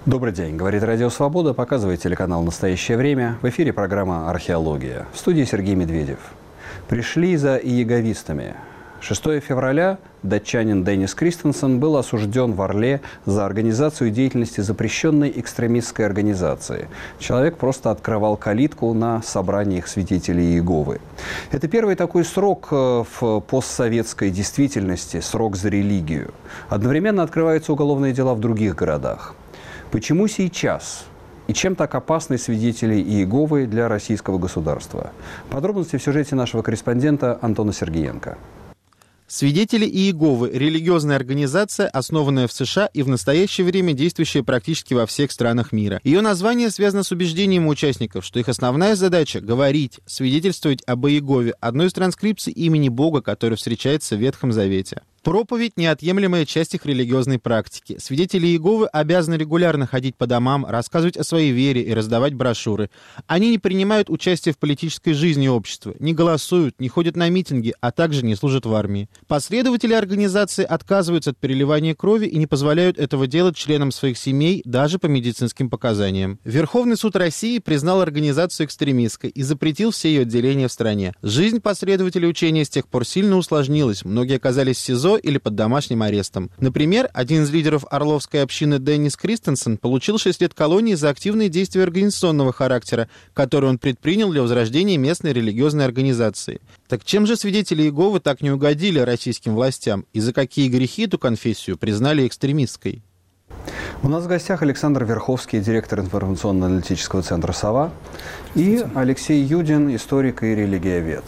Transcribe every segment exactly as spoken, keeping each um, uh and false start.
Добрый день. Говорит Радио Свобода, показывает телеканал «Настоящее время». В эфире программа «Археология». В студии Сергей Медведев. Пришли за иеговистами. шестого февраля датчанин Деннис Кристенсен был осужден в Орле за организацию деятельности запрещенной экстремистской организации. Человек просто открывал калитку на собраниях свидетелей Иеговы. Это первый такой срок в постсоветской действительности, срок за религию. Одновременно открываются уголовные дела в других городах. Почему сейчас? И чем так опасны свидетели Иеговы для российского государства? Подробности в сюжете нашего корреспондента Антона Сергеенко. Свидетели Иеговы – религиозная организация, основанная в США и в настоящее время действующая практически во всех странах мира. Ее название связано с убеждением участников, что их основная задача – говорить, свидетельствовать об Иегове, одной из транскрипций имени Бога, который встречается в Ветхом Завете. Проповедь – неотъемлемая часть их религиозной практики. Свидетели Иеговы обязаны регулярно ходить по домам, рассказывать о своей вере и раздавать брошюры. Они не принимают участие в политической жизни общества, не голосуют, не ходят на митинги, а также не служат в армии. Последователи организации отказываются от переливания крови и не позволяют этого делать членам своих семей даже по медицинским показаниям. Верховный суд России признал организацию экстремистской и запретил все ее отделения в стране. Жизнь последователей учения с тех пор сильно усложнилась, многие оказались в СИЗО или под домашним арестом. Например, один из лидеров орловской общины Деннис Кристенсен получил шесть лет колонии за активные действия организационного характера, которые он предпринял для возрождения местной религиозной организации. Так чем же свидетели Иеговы так не угодили российским властям и за какие грехи эту конфессию признали экстремистской? У нас в гостях Александр Верховский, директор информационно-аналитического центра «Сова», и Алексей Юдин, историк и религиовед.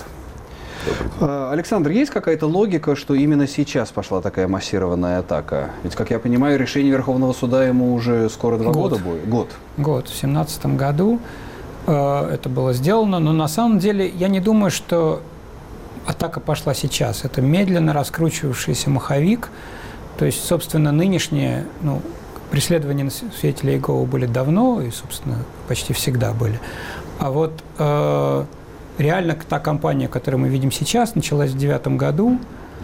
Александр, есть какая-то логика, что именно сейчас пошла такая массированная атака? Ведь, как я понимаю, решение Верховного суда ему уже скоро два год. года будет. Год. Год. В семнадцатом году э, это было сделано, но на самом деле я не думаю, что атака пошла сейчас. Это медленно раскручивавшийся маховик. То есть, собственно, нынешние ну, преследования свидетелей Иеговы были давно и, собственно, почти всегда были. А вот э, реально та кампания, которую мы видим сейчас, началась в девятом году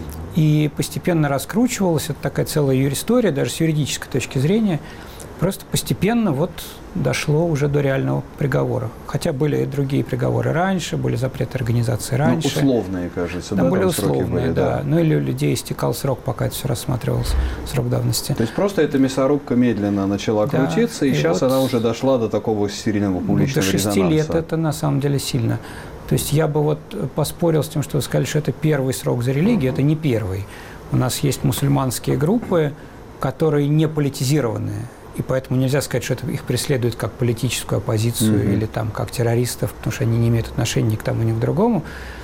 и постепенно раскручивалась. Это такая целая юристория, даже с юридической точки зрения. Просто постепенно вот дошло уже до реального приговора. Хотя были и другие приговоры раньше, были запреты организации раньше. Ну, условные, кажется, да? Да, были там условные, были, да. да. Ну, или у людей истекал срок, пока это все рассматривалось, срок давности. То есть просто эта мясорубка медленно начала да. крутиться, и, и сейчас вот она уже дошла до такого серийного публичного резонанса. До шести резонанса. лет это на самом деле сильно. То есть я бы вот поспорил с тем, что вы сказали, что это первый срок за религию. Это не первый. У нас есть мусульманские группы, которые не политизированные. И поэтому нельзя сказать, что это их преследует как политическую оппозицию mm-hmm. или там, как террористов, потому что они не имеют отношения ни к тому, ни к другому.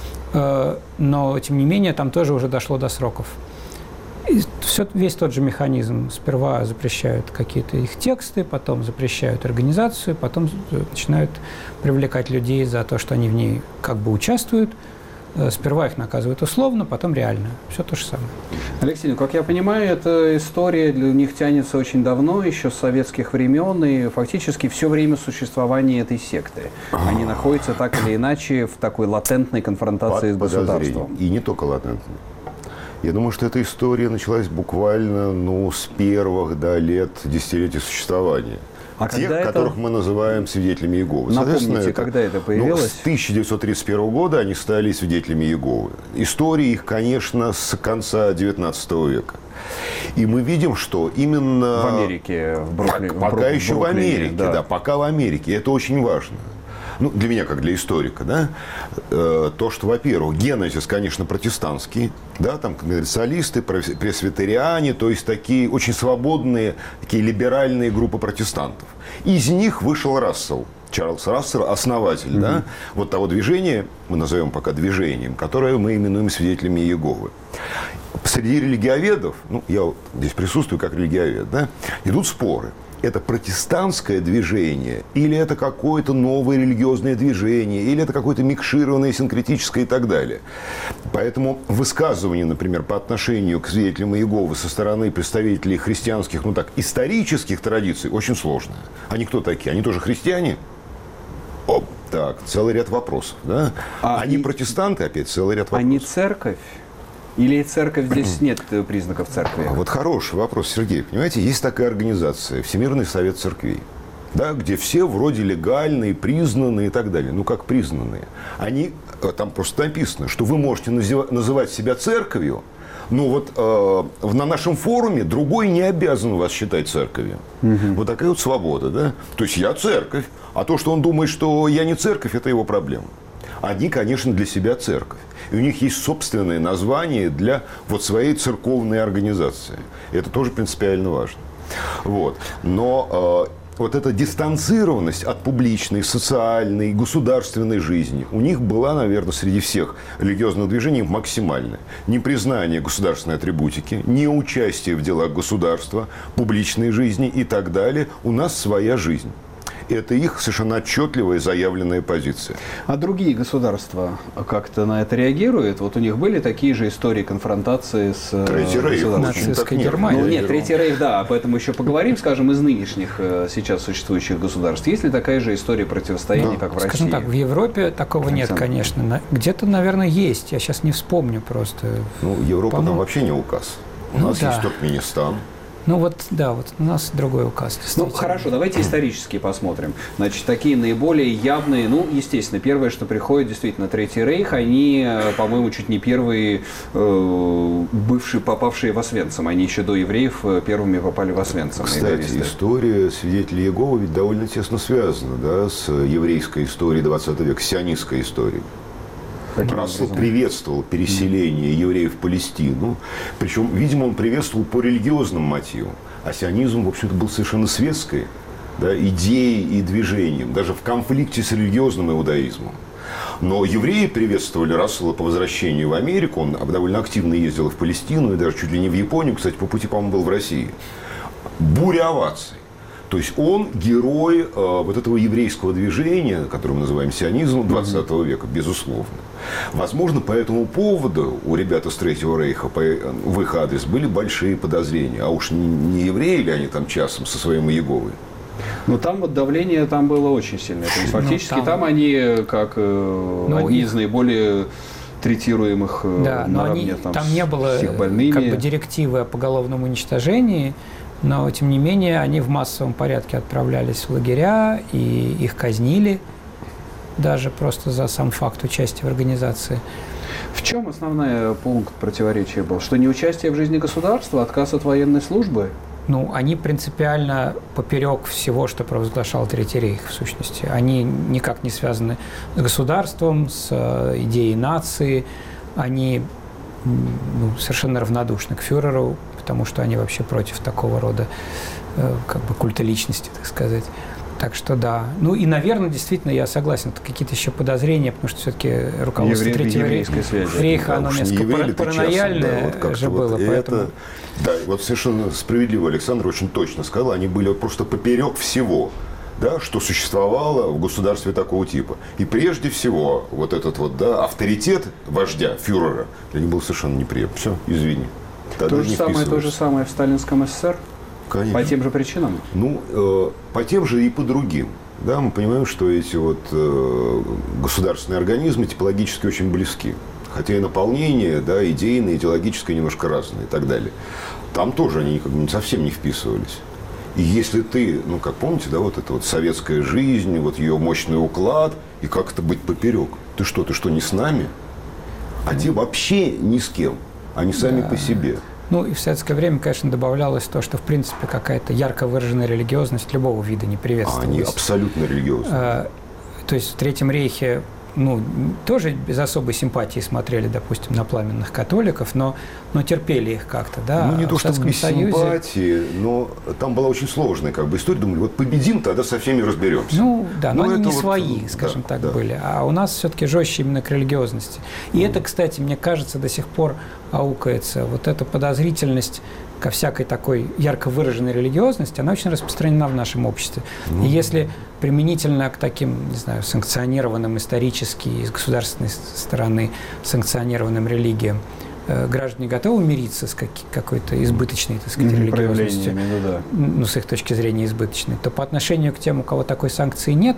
Но, тем не менее, там тоже уже дошло до сроков. И все, весь тот же механизм. Сперва запрещают какие-то их тексты, потом запрещают организацию, потом начинают привлекать людей за то, что они в ней как бы участвуют. Сперва их наказывают условно, потом реально. Все то же самое. Алексей, ну, как я понимаю, эта история для них тянется очень давно, еще с советских времен, и фактически все время существования этой секты. Они находятся так или иначе в такой латентной конфронтации Под с государством. И не только латентной. Я думаю, что эта история началась буквально ну, с первых да, лет десятилетия существования. А Тех, это... которых мы называем свидетелями Иеговы. Напомните, это, когда это появилось? Ну, с тысяча девятьсот тридцать первого года они стали свидетелями Иеговы. История их, конечно, с конца девятнадцатого века. И мы видим, что именно... В Америке, в Бруклине. Пока, пока в еще Бруклине, в Америке, да. да, пока в Америке. Это очень важно. Ну, для меня, как для историка, да, э, то, что, во-первых, генезис, конечно, протестантский, да, там конгресуалисты, пресвитериане, то есть такие очень свободные, такие либеральные группы протестантов. Из них вышел Рассел, Чарльз Рассел, основатель, mm-hmm. да, вот того движения, мы назовем пока движением, которое мы именуем свидетелями Иеговы. Среди религиоведов, ну, я вот здесь присутствую как религиовед, да, идут споры. Это протестантское движение, или это какое-то новое религиозное движение, или это какое-то микшированное, синкретическое и так далее. Поэтому высказывание, например, по отношению к свидетелям Иеговы со стороны представителей христианских, ну так, исторических традиций очень сложно. Они кто такие? Они тоже христиане? Оп, так, целый ряд вопросов. Да? А они и... протестанты, опять целый ряд вопросов. Они церковь? Или церковь здесь нет признаков церкви? Вот хороший вопрос, Сергей. Понимаете, есть такая организация Всемирный совет церквей, да, где все вроде легальные, признанные и так далее. Ну, как признанные? Они, там просто написано, что вы можете называть себя церковью, но вот э, на нашем форуме другой не обязан вас считать церковью. Угу. Вот такая вот свобода, да? То есть я церковь, а то, что он думает, что я не церковь, это его проблема. Они, конечно, для себя церковь. И у них есть собственное название для вот своей церковной организации. И это тоже принципиально важно. Вот. Но э, вот эта дистанцированность от публичной, социальной, государственной жизни у них была, наверное, среди всех религиозных движений максимальная. Непризнание государственной атрибутики, неучастие в делах государства, публичной жизни и так далее. У нас своя жизнь. Это их совершенно отчетливая заявленная позиция. А другие государства как-то на это реагируют? Вот у них были такие же истории конфронтации с Третий рейх. Нацистской Германией. Ну нет, Третий рейх, да, поэтому еще поговорим, скажем, из нынешних сейчас существующих государств. Есть ли такая же история противостояния, да. как в России? Скажем так, в Европе такого Александр. Нет, конечно. Где-то, наверное, есть. Я сейчас не вспомню просто. Ну, Европа там вообще не указ. У ну, нас да. есть Туркменистан. Ну вот, да, вот у нас другой указ. Ну, хорошо, давайте исторически посмотрим. Значит, такие наиболее явные, ну, естественно, первое, что приходит, действительно, Третий рейх, они, по-моему, чуть не первые э, бывшие, попавшие в Освенцим. Они еще до евреев первыми попали в Освенцим. Кстати, история свидетелей Иеговы ведь довольно тесно связана, да, с еврейской историей двадцатого века, с сионистской историей. Рассел приветствовал переселение евреев в Палестину. Причем, видимо, он приветствовал по религиозным мотивам. А сионизм, в общем-то, был совершенно светской, да, идеей и движением, даже в конфликте с религиозным иудаизмом. Но евреи приветствовали Рассела по возвращению в Америку. Он довольно активно ездил в Палестину и даже чуть ли не в Японию. Кстати, по пути, по-моему, был в России. Буря оваций. То есть он герой э, вот этого еврейского движения, которое мы называем сионизмом двадцатого века, безусловно. Возможно, по этому поводу у ребят из Третьего рейха по, в их адрес были большие подозрения. А уж не, не евреи ли они там часом со своим Иеговой? Ну, там вот давление там было очень сильное. То есть, фактически ну, там... там они как э, ну, одни их... из наиболее третируемых да, наравне они, там, там не было с их больными. Как бы директивы о поголовном уничтожении. Но, тем не менее, они в массовом порядке отправлялись в лагеря, и их казнили даже просто за сам факт участия в организации. В чем основной пункт противоречия был? Что неучастие в жизни государства, отказ от военной службы? Ну, они принципиально поперек всего, что провозглашал Третий рейх, в сущности. Они никак не связаны с государством, с идеей нации. Они ну, совершенно равнодушны к фюреру, потому что они вообще против такого рода э, как бы культа личности, так сказать. Так что да. Ну и, наверное, действительно, я согласен, это какие-то еще подозрения, потому что все-таки руководство Евре... Третьего рейха, да, оно несколько евреи, паранояльное часом, да, же вот было. Поэтому... Это, да, вот совершенно справедливо Александр очень точно сказал, они были просто поперек всего, да, что существовало в государстве такого типа. И прежде всего вот этот вот, да, авторитет вождя, фюрера, для них был совершенно неприемлем. Все, извини. То же, самое, то же самое в сталинском СССР? Конечно. По тем же причинам? Ну, э, по тем же и по другим. Да, мы понимаем, что эти вот э, государственные организмы типологически очень близки. Хотя и наполнение, да, идейное, идеологическое немножко разное и так далее. Там тоже они как бы совсем не вписывались. И если ты, ну, как помните, да, вот эта вот советская жизнь, вот ее мощный уклад, и как это быть поперек? Ты что, ты что, не с нами? А те вообще ни с кем. Они сами да. по себе. Ну, и в советское время, конечно, добавлялось то, что, в принципе, какая-то ярко выраженная религиозность любого вида не приветствовалась. Они абсолютно религиозные. А, то есть в Третьем рейхе, ну, тоже без особой симпатии смотрели, допустим, на пламенных католиков, но, но терпели их как-то, да. Ну, не то, что без Союзе... симпатии, но там была очень сложная как бы история. Думали, вот победим, тогда со всеми разберемся. Ну, да, но, но они не вот, свои, скажем да, так, да. были. А у нас все-таки жестче именно к религиозности. И mm. это, кстати, мне кажется, до сих пор аукается. Вот эта подозрительность ко всякой такой ярко выраженной религиозности, она очень распространена в нашем обществе. Mm. И если применительно к таким, не знаю, санкционированным исторически из государственной стороны санкционированным религиям, э, граждане готовы мириться с как, какой-то избыточной, так сказать, mm-hmm. религиозностью, ну, да. ну, с их точки зрения избыточной, то по отношению к тем, у кого такой санкции нет,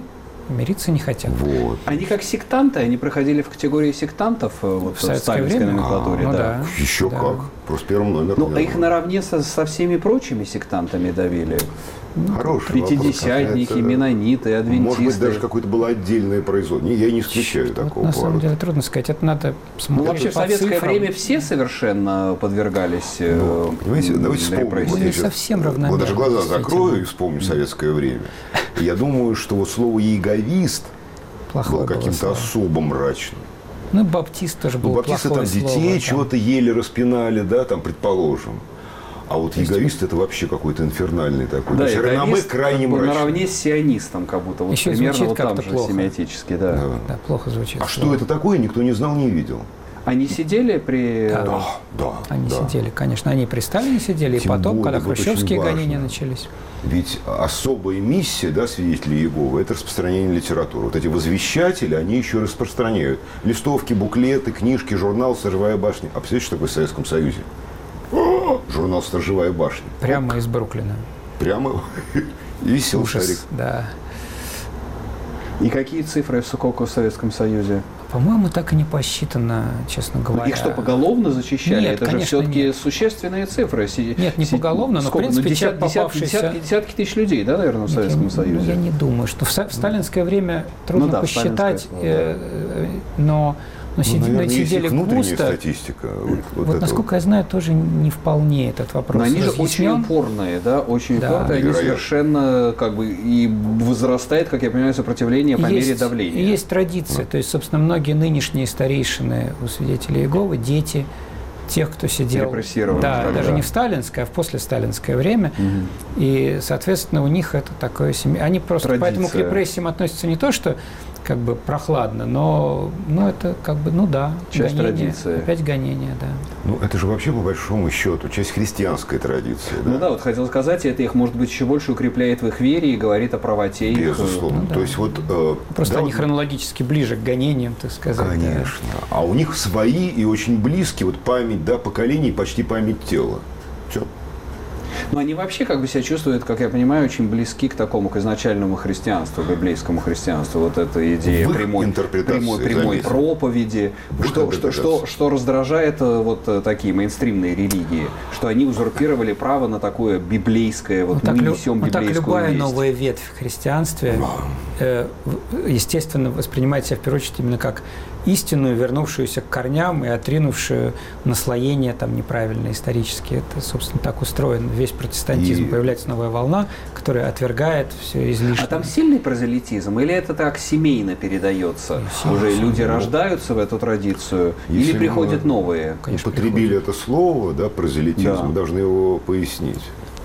мириться не хотят. Вот. Они как сектанты, они проходили в категории сектантов вот, в, в сталинской время? номенклатуре. А, ну да. да. Еще Да. как. Просто первым номером. Ну, а их наравне со, со всеми прочими сектантами давили. Хороший Пятидесятники, вопрос. менониты, адвентисты. Может быть, даже какое-то было отдельное производство. Я не исключаю Вот такого на самом поворота. деле трудно сказать. Это надо Ну, смотреть вообще, в по советское цифрам. время все совершенно подвергались э, Ну, понимаете, давайте вспомним. репрессиям. Мы не Я сейчас совсем Вот равномерно, даже глаза действительно. закрою и вспомню советское время. И я думаю, что вот слово «яговист» Плохое было было каким-то слово. особо мрачным. Ну, баптист тоже Ну, был баптисты там плохое детей слово, там. чего-то еле распинали, да, там, предположим. А вот есть- яговист это вообще какой-то инфернальный такой. Да, То есть реноме яговист крайне как бы мрачный. наравне с сионистом, как будто. Вот Еще примерно звучит вот там как-то же плохо. семиотически, да. Да. Да, плохо звучит. А что слово. это такое, никто не знал, не видел. Они сидели при... Да. Да, да. Они да. сидели, конечно. Они при Сталине сидели, Тем и потом, более, когда вот хрущевские очень гонения важно. начались. Ведь особая миссия, да, свидетелей Иеговы, это распространение литературы. Вот эти возвещатели, они еще распространяют листовки, буклеты, книжки, журнал «Сторожевая башня». А представляете, что такое в Советском Союзе? О, журнал «Сторожевая башня». Прямо из Бруклина. Прямо и висел Ужас, шарик. да. И какие цифры сколько в Советском Союзе? По-моему, так и не посчитано, честно говоря. Их что, поголовно зачищали? Нет, Это же конечно, все-таки нет. существенные цифры. Си- Нет, не си- поголовно, но, в сколько? принципе, ну, десят- человек, десят- попавшийся- десятки, десятки тысяч людей, да, наверное, в Советском я, Союзе? Ну, я не думаю, что в, со- в сталинское время трудно Ну да, в посчитать, сталинское, э, э, но, но, Ну, сиди- но наверное, есть сидели их внутренняя густо. статистика. Вот, вот Вот, это насколько я знаю, тоже не вполне этот вопрос Но они же очень разъяснен. упорные, да, очень Да. упорные, они Вероятно. совершенно как бы и возрастает, как я понимаю, сопротивление по есть, мере давления. Есть традиция, то есть, собственно, многие нынешние старейшины у свидетелей Иеговы, дети тех, кто сидел, Репрессированных да, тогда. даже не в сталинское, а в послесталинское время, Мгм. и, соответственно, у них это такое семья. Они просто Традиция. поэтому к репрессиям относятся не то, что как бы прохладно, но ну, это как бы, ну да, Часть гонения, традиции. опять гонения, да. Ну, это же вообще, по большому счету, часть христианской традиции. Да? Ну да, вот хотел сказать, и это их, может быть, еще больше укрепляет в их вере и говорит о правоте их. Безусловно. Ну да. То есть вот... э, Просто да, они вот- хронологически ближе к гонениям, так сказать. да. Конечно. А у них свои и очень близкие, вот память, да, поколений, почти память тела. Все. Но они вообще как бы себя чувствуют, как я понимаю, очень близки к такому, к изначальному христианству, библейскому христианству. Вот эта идея В их прямой, интерпретации, прямой, прямой заметьте. проповеди. В их Что, что, что, интерпретации. что раздражает э, вот э, такие мейнстримные религии, что они узурпировали право на такое библейское, вот, Вот так, мы лю- несем вот так библейскую любая весть. новая ветвь в христианстве, э, в- естественно, воспринимает себя в первую очередь именно как истинную, вернувшуюся к корням и отринувшую наслоения там неправильные исторические. Это, собственно, так устроен весь протестантизм. И- Появляется новая волна, которая отвергает все излишнее. А там сильный прозелитизм, или это так семейно передается? семейно, Уже люди семейно. рождаются в эту традицию, Если или приходят мы- новые? Конечно, Употребили это слово, да, прозелитизм, Да. мы должны его пояснить.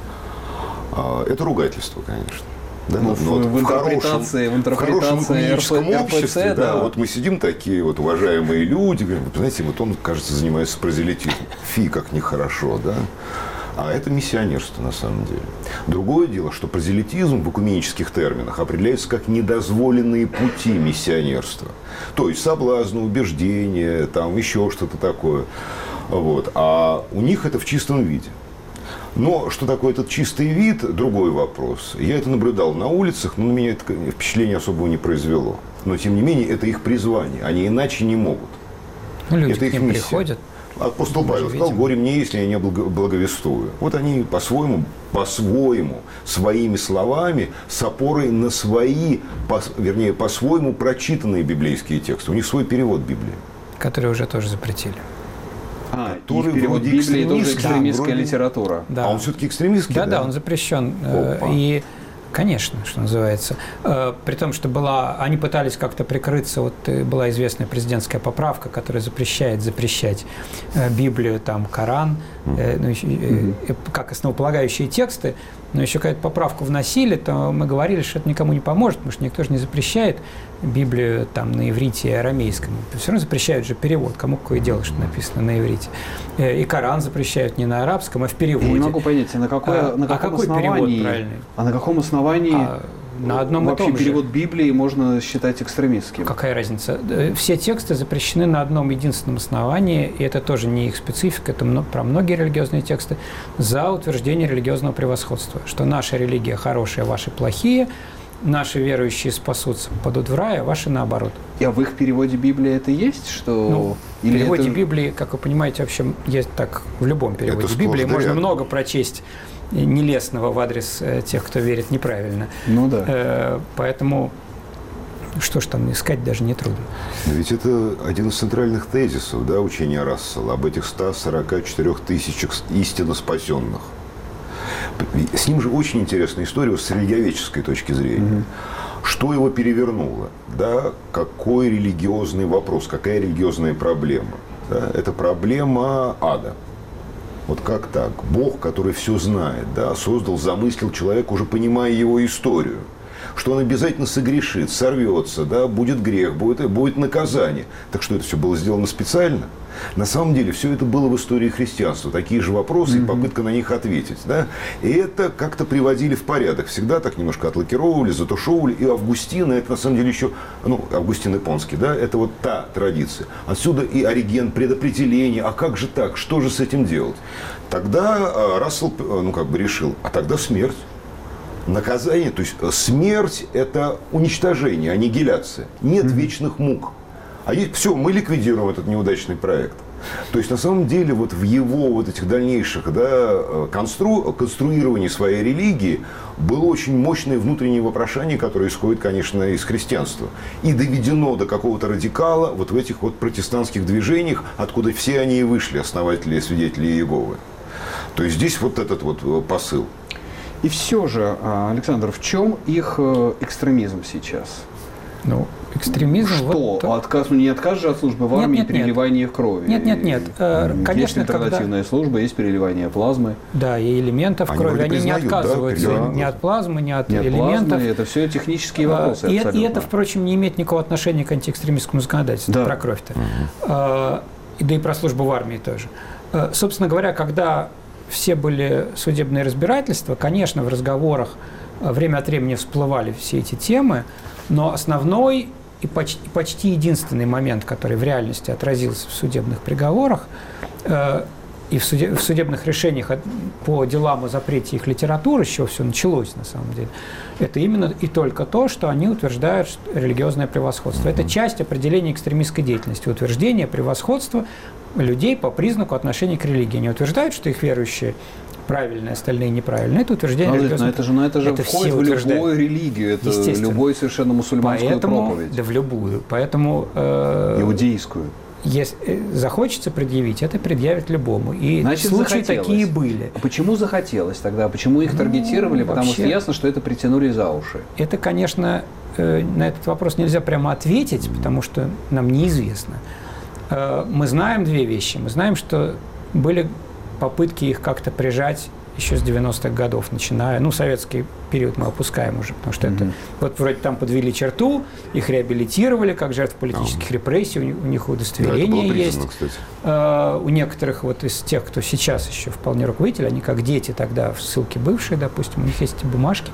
А, это ругательство, конечно. Да, Ну, в- в интерпретации- в интерпретации хорошем экуменическом эр пэ цэ, обществе, да, да. вот мы сидим такие вот уважаемые люди, говорим, вы знаете, вот он, кажется, занимается прозелитизмом. Фи, как нехорошо, да. А это миссионерство на самом деле. Другое дело, что прозелитизм в экуменических терминах определяется как недозволенные пути миссионерства. То есть соблазны, убеждения, там еще что-то такое. Вот. А у них это в чистом виде. Но что такое этот чистый вид, другой вопрос. Я это наблюдал на улицах, но на меня это впечатление особого не произвело. Но, тем не менее, это их призвание. Они иначе не могут. Ну, люди это к их ним миссия. приходят. Апостол Мы Павел же сказал, видим. горе мне, если я не благо- благовествую. Вот они по-своему, по-своему, своими словами, с опорой на свои, пос- вернее, по-своему прочитанные библейские тексты. У них свой перевод Библии. Которые уже тоже запретили. А, который их перевод вроде Библии тоже экстремистский, экстремистская вроде- литература. Да. А он все-таки экстремистский, Да, да? да, он запрещен. Э, Опа. И, конечно, что называется. Э, При том, что была, они пытались как-то прикрыться, вот э, была известная президентская поправка, которая запрещает запрещать э, Библию, там, Коран, э, ну, еще, э, э, как основополагающие тексты, но еще какую-то поправку вносили, то мы говорили, что это никому не поможет, потому что никто же не запрещает Библию там на иврите и арамейском. Все равно запрещают же перевод, кому какое дело, что написано на иврите. Э, И Коран запрещают не на арабском, а в переводе. Я не могу понять, а на, какое, А- на а каком какой перевод основании, правильный? а на каком основании А на одном и вообще том же. перевод Библии можно считать экстремистским? Какая разница? Э, Все тексты запрещены на одном единственном основании, и это тоже не их специфика, это мно- про многие религиозные тексты, за утверждение религиозного превосходства, что наша религия хорошая, ваши плохие, наши верующие спасутся, попадут в рай, а ваши наоборот. И а в их переводе Библии это есть? Что... Ну, в Или переводе это... Библии, как вы понимаете, в общем, есть так в любом переводе Это Библии. Можно рядом. много прочесть нелестного в адрес э, тех, кто верит неправильно. Ну да. Э, поэтому что ж там искать даже нетрудно. Но ведь это один из центральных тезисов, да, учения Рассела об этих ста сорока четырёх тысячах истинно спасенных. С ним же очень интересная история с религиоведческой точки зрения. Угу. Что его перевернуло? Да, какой религиозный вопрос, какая религиозная проблема? Да, это проблема ада. Вот как так? Бог, который все знает, да, создал, замыслил человека, уже понимая его историю. Что он обязательно согрешит, сорвется, да, будет грех, будет, будет наказание. Так что это все было сделано специально? На самом деле, все это было в истории христианства. Такие же вопросы mm-hmm. и попытка на них ответить. Да? И это как-то приводили в порядок. Всегда так немножко отлакировывали, затушевывали. И Августина, это на самом деле еще, ну, Августин Ипонский, да, это вот та традиция. Отсюда и Ориген, предопределение. А как же так? Что же с этим делать? Тогда Рассел, ну, как бы решил, а тогда смерть. Наказание, то есть смерть – это уничтожение, аннигиляция. Нет mm-hmm. вечных мук. А есть, все, мы ликвидируем этот неудачный проект. То есть, на самом деле, вот в его вот этих дальнейших, да, констру, конструировании своей религии было очень мощное внутреннее вопрошание, которое исходит, конечно, из христианства. И доведено до какого-то радикала вот в этих вот протестантских движениях, откуда все они и вышли, основатели и свидетели Иеговы. То есть, здесь вот этот вот посыл. И все же, Александр, в чем их экстремизм сейчас? Ну, экстремизм... Что? Вот... Отказ, ну, не отказ же от службы в армии, нет, нет, переливание нет. крови. Нет, нет, нет. Конечно, есть альтернативная когда... служба, есть переливание плазмы. Да, и элементов они крови. Они признают, не отказываются да, ни от плазмы, ни от нет, элементов. Плазмы, это все технические вопросы. И, и это, впрочем, не имеет никакого отношения к антиэкстремистскому законодательству, да. Про кровь-то. Угу. И да и про службу в армии тоже. Собственно говоря, когда все были судебные разбирательства, конечно, в разговорах время от времени всплывали все эти темы, но основной и почти, почти единственный момент, который в реальности отразился в судебных приговорах э, и в, суде, в судебных решениях по делам о запрете их литературы, с чего все началось на самом деле, это именно и только то, что они утверждают религиозное превосходство. Это часть определения экстремистской деятельности, утверждение превосходства людей по признаку отношения к религии. Они утверждают, что их верующие правильные, остальные неправильные. Это утверждение но, но это же, но это же это входит в любую религию, это любую совершенно мусульманскую Поэтому, проповедь. Да в любую. Поэтому э, иудейскую. Если захочется предъявить, это предъявит любому. И Значит, случаи захотелось. такие были. А почему захотелось тогда? Почему их таргетировали? Ну, Потому вообще, что ясно, что это притянули за уши. Это, конечно, э, на этот вопрос нельзя прямо ответить, потому что нам неизвестно. Э, мы знаем две вещи. Мы знаем, что были попытки их как-то прижать еще с девяностых годов, начиная, ну, советский период мы опускаем уже, потому что mm-hmm. это, вот вроде там подвели черту, их реабилитировали как жертв политических oh. репрессий, у них, у них удостоверение да, есть. Uh, у некоторых вот из тех, кто сейчас еще вполне руководитель, они как дети тогда в ссылке бывшие, допустим, у них есть эти бумажки.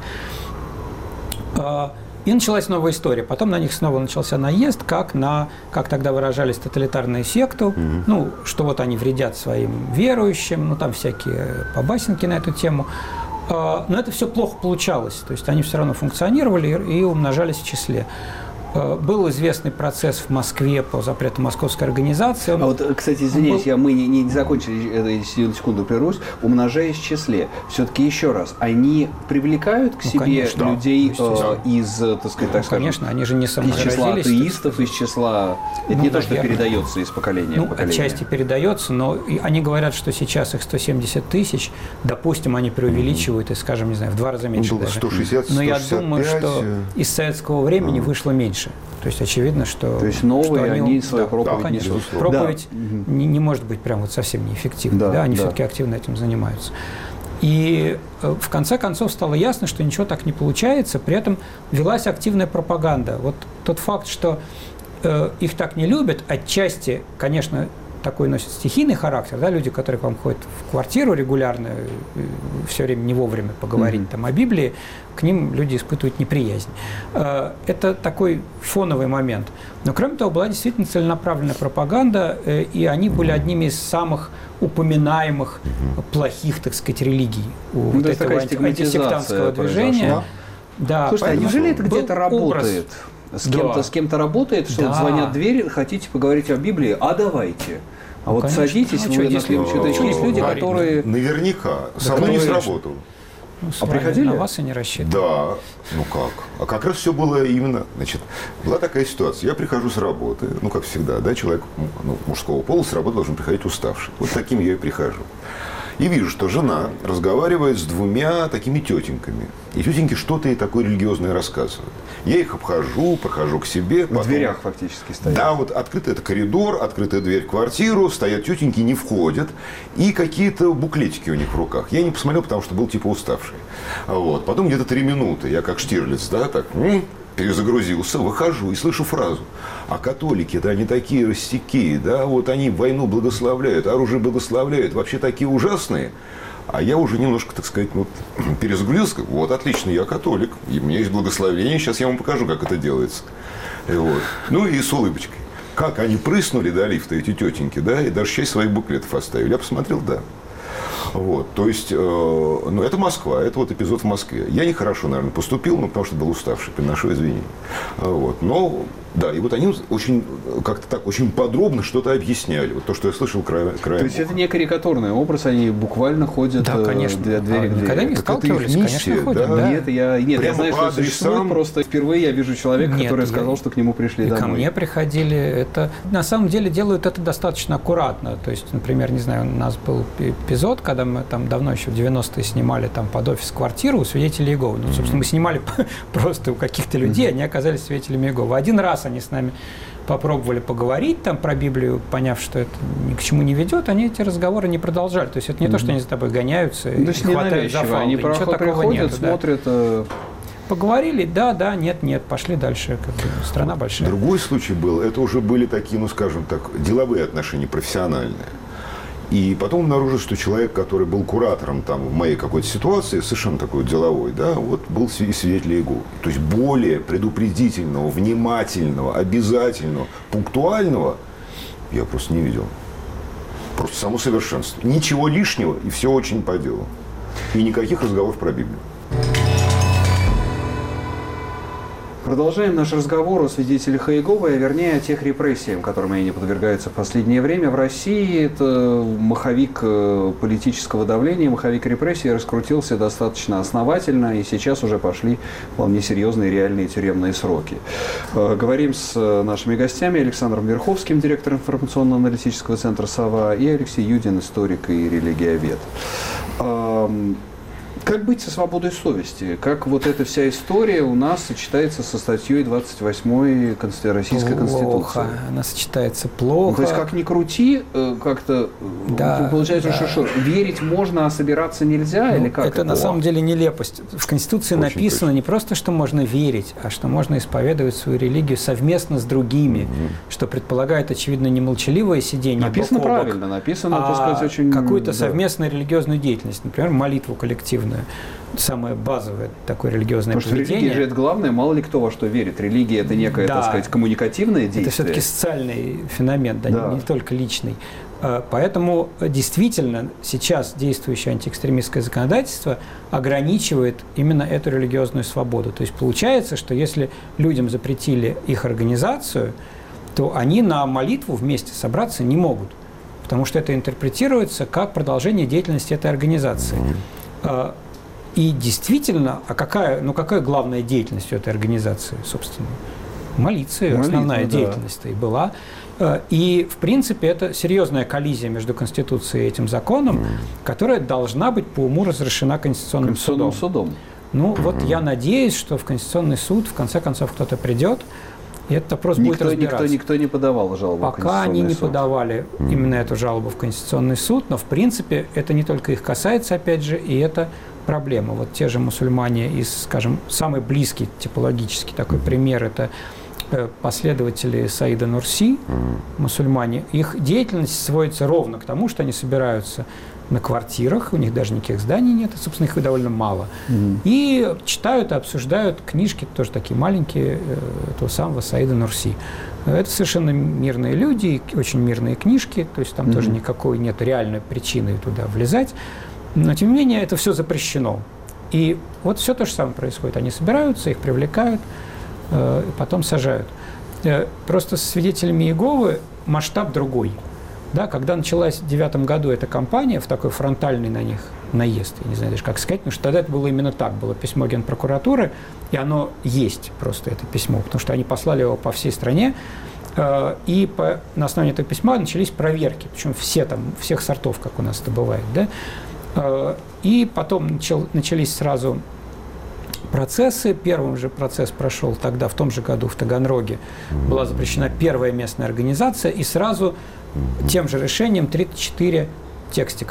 Uh, И началась новая история. Потом на них снова начался наезд, как на, как тогда выражались, тоталитарную секту. Mm-hmm. Ну, что вот они вредят своим верующим, ну, там всякие побасенки на эту тему. Но это все плохо получалось. То есть они все равно функционировали и умножались в числе. Был известный процесс в Москве по запрету московской организации. Он, а вот, кстати, извиняюсь, был... я, мы не, не закончили, это, секунду прервусь, умножаясь в числе. Все-таки еще раз, они привлекают к ну, себе конечно, людей э, из, так сказать, так ну, скажем, конечно, они же не из числа атеистов, из числа... Это ну, не то, что наверное. передается из поколения ну, в поколение. Отчасти передается, но они говорят, что сейчас их сто семьдесят тысяч, допустим, они преувеличивают, mm-hmm. и, скажем, не знаю, в два раза меньше ну, даже. сто шестьдесят, сто шестьдесят пять. Но я думаю, что из советского времени mm-hmm. вышло меньше. То есть очевидно, что... То есть новые, что они, они свою да, проповедь да, конечно, несут. проповедь да. не, не может быть прям вот совсем неэффективной. Да, да, они да. все-таки активно этим занимаются. И в конце концов стало ясно, что ничего так не получается. При этом велась активная пропаганда. Вот тот факт, что э, их так не любят, отчасти, конечно, такой носит стихийный характер, да, люди, которые к вам ходят в квартиру регулярно, все время не вовремя поговорить mm-hmm. там, о Библии, к ним люди испытывают неприязнь. Это такой фоновый момент. Но, кроме того, была действительно целенаправленная пропаганда, и они были одними из самых упоминаемых плохих, так сказать, религий у ну, вот этого анти- антисектантского движения. Да, Слушайте, а неужели это где-то работает? Образ. С кем-то, Да. с кем-то работает, что Да. вот звонят в дверь, хотите поговорить о Библии, а давайте. А Ну, вот конечно. садитесь, Ну, вы что, на если- следующий. Это что есть люди, говорить? которые... Наверняка. Со мной не конечно. сработало. Ну, с А вами приходили? На вас и не рассчитывали. Да, ну как? А как раз все было именно, значит, была такая ситуация. Я прихожу с работы, ну как всегда, да, человек ну, мужского пола с работы должен приходить уставший. Вот таким я и прихожу. И вижу, что жена разговаривает с двумя такими тетеньками. И тетеньки что-то ей такое религиозное рассказывают. Я их обхожу, прохожу к себе. В дверях фактически стоят. Да, вот открытый это коридор, открытая дверь в квартиру, стоят тетеньки, не входят. И какие-то буклетики у них в руках. Я не посмотрел, потому что был типа уставший. Вот. Потом где-то три минуты, я как Штирлиц, да, так м, перезагрузился, выхожу и слышу фразу. А католики-то они такие растяки, да, вот они войну благословляют, оружие благословляют, вообще такие ужасные. А я уже немножко, так сказать, вот, перезагрузился. Вот, отлично, я католик, и у меня есть благословение, сейчас я вам покажу, как это делается. И вот. Ну и с улыбочкой. Как они прыснули до лифта, эти тетеньки, да, и даже часть своих буклетов оставили. Я посмотрел, да. Вот, то есть, э, ну, это Москва, это вот эпизод в Москве. Я нехорошо, наверное, поступил, ну, потому что был уставший, приношу извинения. Вот, но, да, и вот они очень, как-то так, очень подробно что-то объясняли. Вот то, что я слышал краем То есть это не карикатурный образ, они буквально ходят Да, конечно. от двери А, к двери. никогда не Так это их сталкивались, миссия, конечно, ходят. да? Да. Нет, я, нет, я Прямо знаю, по что адресам? существует, просто впервые я вижу человека, Нет, который я- сказал, что к нему пришли И домой. ко мне приходили. Это на самом деле делают это достаточно аккуратно. То есть, например, не знаю, у нас был эпизод, когда мы там давно еще в девяностые снимали там под офис квартиру у свидетелей Иеговы. Ну, собственно, мы снимали просто у каких-то людей, они оказались свидетелями Иеговы. Один раз они с нами попробовали поговорить там про Библию, поняв, что это ни к чему не ведет, они эти разговоры не продолжали. То есть это не то, что они за тобой гоняются Ну, то и есть хватают за ненавязчиво. фалды. Они Ничего проход- такого приходят, нет. Да. смотрят. э, Поговорили, да, да, нет, нет, пошли дальше. Как бы, страна большая. Другой случай был, это уже были такие, ну, скажем так, деловые отношения, профессиональные. И потом обнаружилось, что человек, который был куратором там, в моей какой-то ситуации, совершенно такой деловой, да, вот был сви- свидетель Иеговы. То есть более предупредительного, внимательного, обязательного, пунктуального я просто не видел. Просто само совершенство. Ничего лишнего, и все очень по делу. И никаких разговоров про Библию. Продолжаем наш разговор о свидетелях Иеговы, а вернее о тех репрессиям, которым они подвергаются в последнее время. В России это маховик э, политического давления, маховик репрессий раскрутился достаточно основательно, и сейчас уже пошли вполне серьезные реальные тюремные сроки. Э, Говорим с нашими гостями: Александром Верховским, директор информационно-аналитического центра «Сова», и Алексей Юдин, историк и религиовед. Эм, Как быть со свободой совести? Как вот эта вся история у нас сочетается со статьей двадцать восьмой Консти- Российской Плохо. Конституции? Она сочетается Ну, плохо. то есть, как ни крути, э, как-то э, Да, получается, да. что, что верить можно, а собираться нельзя? Ну, или как это на самом деле нелепость. В Конституции Очень написано точно. не просто, что можно верить, а что можно исповедовать свою религию совместно с другими, что предполагает, очевидно, не молчаливое сидение Написано бок о бок, правильно, написано, так а сказать, очень... какую-то да. совместную религиозную деятельность, например, молитву коллективную. Самое базовое такое религиозное Потому что поведение. религия же это главное, мало ли кто во что верит. Религия – это некое, Да. так сказать, коммуникативное действие. Это все-таки социальный феномен, да, Да. Не, не только личный. А, Поэтому действительно сейчас действующее антиэкстремистское законодательство ограничивает именно эту религиозную свободу. То есть получается, что если людям запретили их организацию, то они на молитву вместе собраться не могут, потому что это интерпретируется как продолжение деятельности этой организации. А, И действительно, а какая, ну какая главная деятельность у этой организации, собственно? Молиться, ее Молитва, основная да. деятельность-то и была. Э, И, в принципе, это серьезная коллизия между Конституцией и этим законом, которая должна быть по уму разрешена Конституционным, Конституционным судом. судом. Ну, вот я надеюсь, что в Конституционный суд в конце концов кто-то придет, и этот вопрос будет Никто, разбираться. никто, никто не подавал жалобу в Пока они Конституционный не суд. подавали именно эту жалобу в Конституционный суд, но в принципе это не только их касается, опять же, и это проблема. Вот те же мусульмане из, скажем, самый близкий типологический такой пример – это э, последователи Саида Нурси, мусульмане. Их деятельность сводится ровно к тому, что они собираются на квартирах, у них даже никаких зданий нет, и, собственно, их довольно мало. Мгм. И читают и обсуждают книжки, тоже такие маленькие, э, этого самого Саида Нурси. Это совершенно мирные люди, и очень мирные книжки, то есть там Мгм. тоже никакой нет реальной причины туда влезать. Но, тем не менее, это все запрещено. И вот все то же самое происходит. Они собираются, их привлекают, э, и потом сажают. Э, просто с свидетелями Иеговы масштаб другой. Да, когда началась в девятом году эта кампания, в такой фронтальный на них наезд, я не знаю даже как сказать, потому что тогда это было именно так, было письмо Генпрокуратуры, и оно есть просто, это письмо, потому что они послали его по всей стране, э, и по, на основании этого письма начались проверки, причем все там, всех сортов, как у нас это бывает, да, э, и потом начал, начались сразу процессы. Первым же процесс прошел тогда, в том же году в Таганроге, была запрещена первая местная организация, и сразу тем же решением тридцать четыре текстика.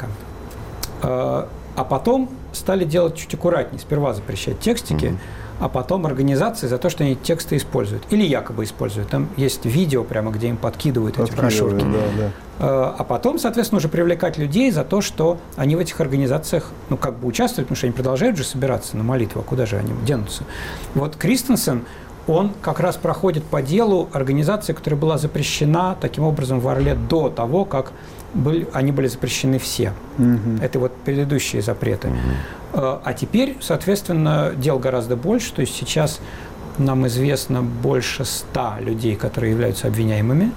А потом стали делать чуть аккуратнее. Сперва запрещать текстики, mm-hmm. а потом организации за то, что они тексты используют. Или якобы используют. Там есть видео прямо, где им подкидывают эти брошюрки. Да, да. А потом, соответственно, уже привлекать людей за то, что они в этих организациях, ну, как бы участвуют, потому что они продолжают же собираться на молитву. А куда же они денутся? Вот Кристенсен, он как раз проходит по делу организации, которая была запрещена таким образом в Орле до того, как были, они были запрещены все. Mm-hmm. Это вот предыдущие запреты. Mm-hmm. А теперь, соответственно, дел гораздо больше. То есть сейчас нам известно больше ста людей, которые являются обвиняемыми.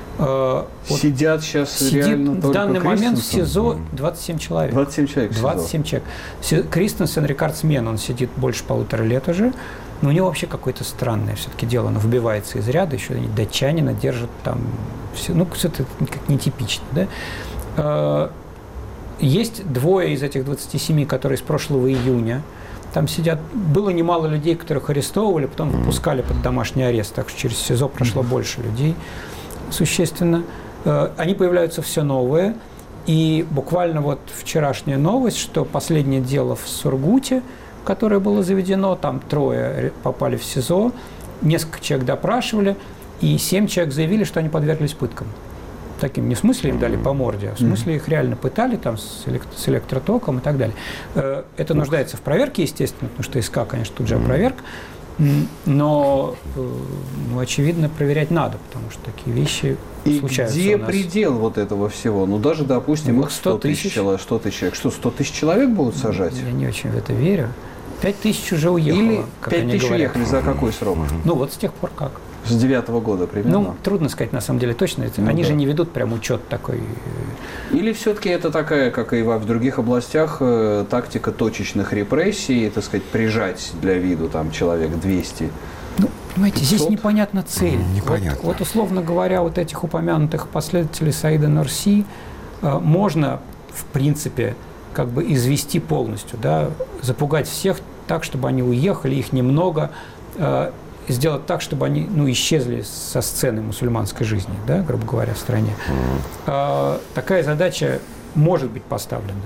Сидят сейчас сидит реально в данный только момент в СИЗО двадцать семь человек. двадцать семь человек в СИЗО. двадцать семь человек. Кристенсен, рекордсмен, он сидит больше полутора лет уже. Но у него вообще какое-то странное все-таки дело. Он выбивается из ряда, еще датчанина держат там. Все, ну, это как нетипично. Да? Есть двое из этих двадцати семи, которые с прошлого июня. Там сидят. Было немало людей, которых арестовывали, потом выпускали под домашний арест. Так что через СИЗО прошло больше людей существенно. Они появляются все новые. И буквально вот вчерашняя новость, что последнее дело в Сургуте, которое было заведено, там трое попали в СИЗО, несколько человек допрашивали, и семь человек заявили, что они подверглись пыткам. Таким, не в смысле им дали по морде, а в смысле их реально пытали там с, электро- с электротоком и так далее. Это нуждается в проверке, естественно, потому что СК, конечно, тут же опроверг, но, ну, очевидно, проверять надо, потому что такие вещи и случаются где у нас. Предел вот этого всего? Ну, даже, допустим, ну, их сто тысяч человек. сто тысяч человек. Что, сто тысяч человек будут сажать? Я не очень в это верю. пять тысяч уже уехало. Или пять тысяч уехали. За какой срок? Ну, вот с тех пор как. С девятого года примерно? Ну, трудно сказать, на самом деле, точно. Ну, Они да. же не ведут прям учет такой. Или все-таки это такая, как и в других областях, э, тактика точечных репрессий, так сказать, прижать для виду там человек двести? Ну, понимаете, пятьсот? Здесь непонятна цель. Непонятно. Вот, вот, условно говоря, вот этих упомянутых последователей Саида Нурси э, можно, в принципе, как бы извести полностью, да, запугать всех так, чтобы они уехали, их немного, э, сделать так, чтобы они, ну, исчезли со сцены мусульманской жизни, да, грубо говоря, в стране. А, такая задача может быть поставлена.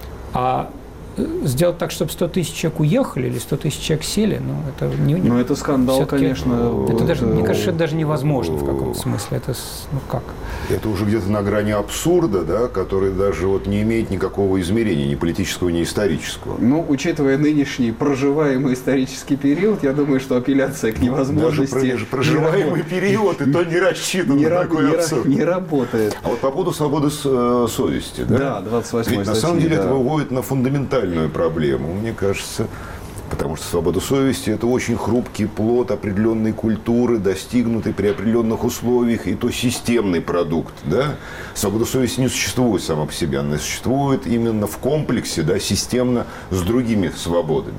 А сделать так, чтобы сто тысяч человек уехали или сто тысяч человек сели, ну, это не... Ну, это скандал, конечно. Это даже, мне кажется, это даже невозможно в каком-то смысле. Это, ну, как? Это уже где-то на грани абсурда, да, который даже вот не имеет никакого измерения, ни политического, ни исторического. Ну, учитывая нынешний проживаемый исторический период, я думаю, что апелляция к невозможности... Даже проживаемый период, и то не рассчитан не на такой не абсурд. Не работает. А вот по поводу свободы совести, да? Да, двадцать восьмой Ведь на самом деле это выводит на фундаментальную проблему, мне кажется, потому что свобода совести – это очень хрупкий плод определенной культуры, достигнутый при определенных условиях, и то системный продукт, да? Свобода совести не существует сама по себе, она существует именно в комплексе, да, системно с другими свободами.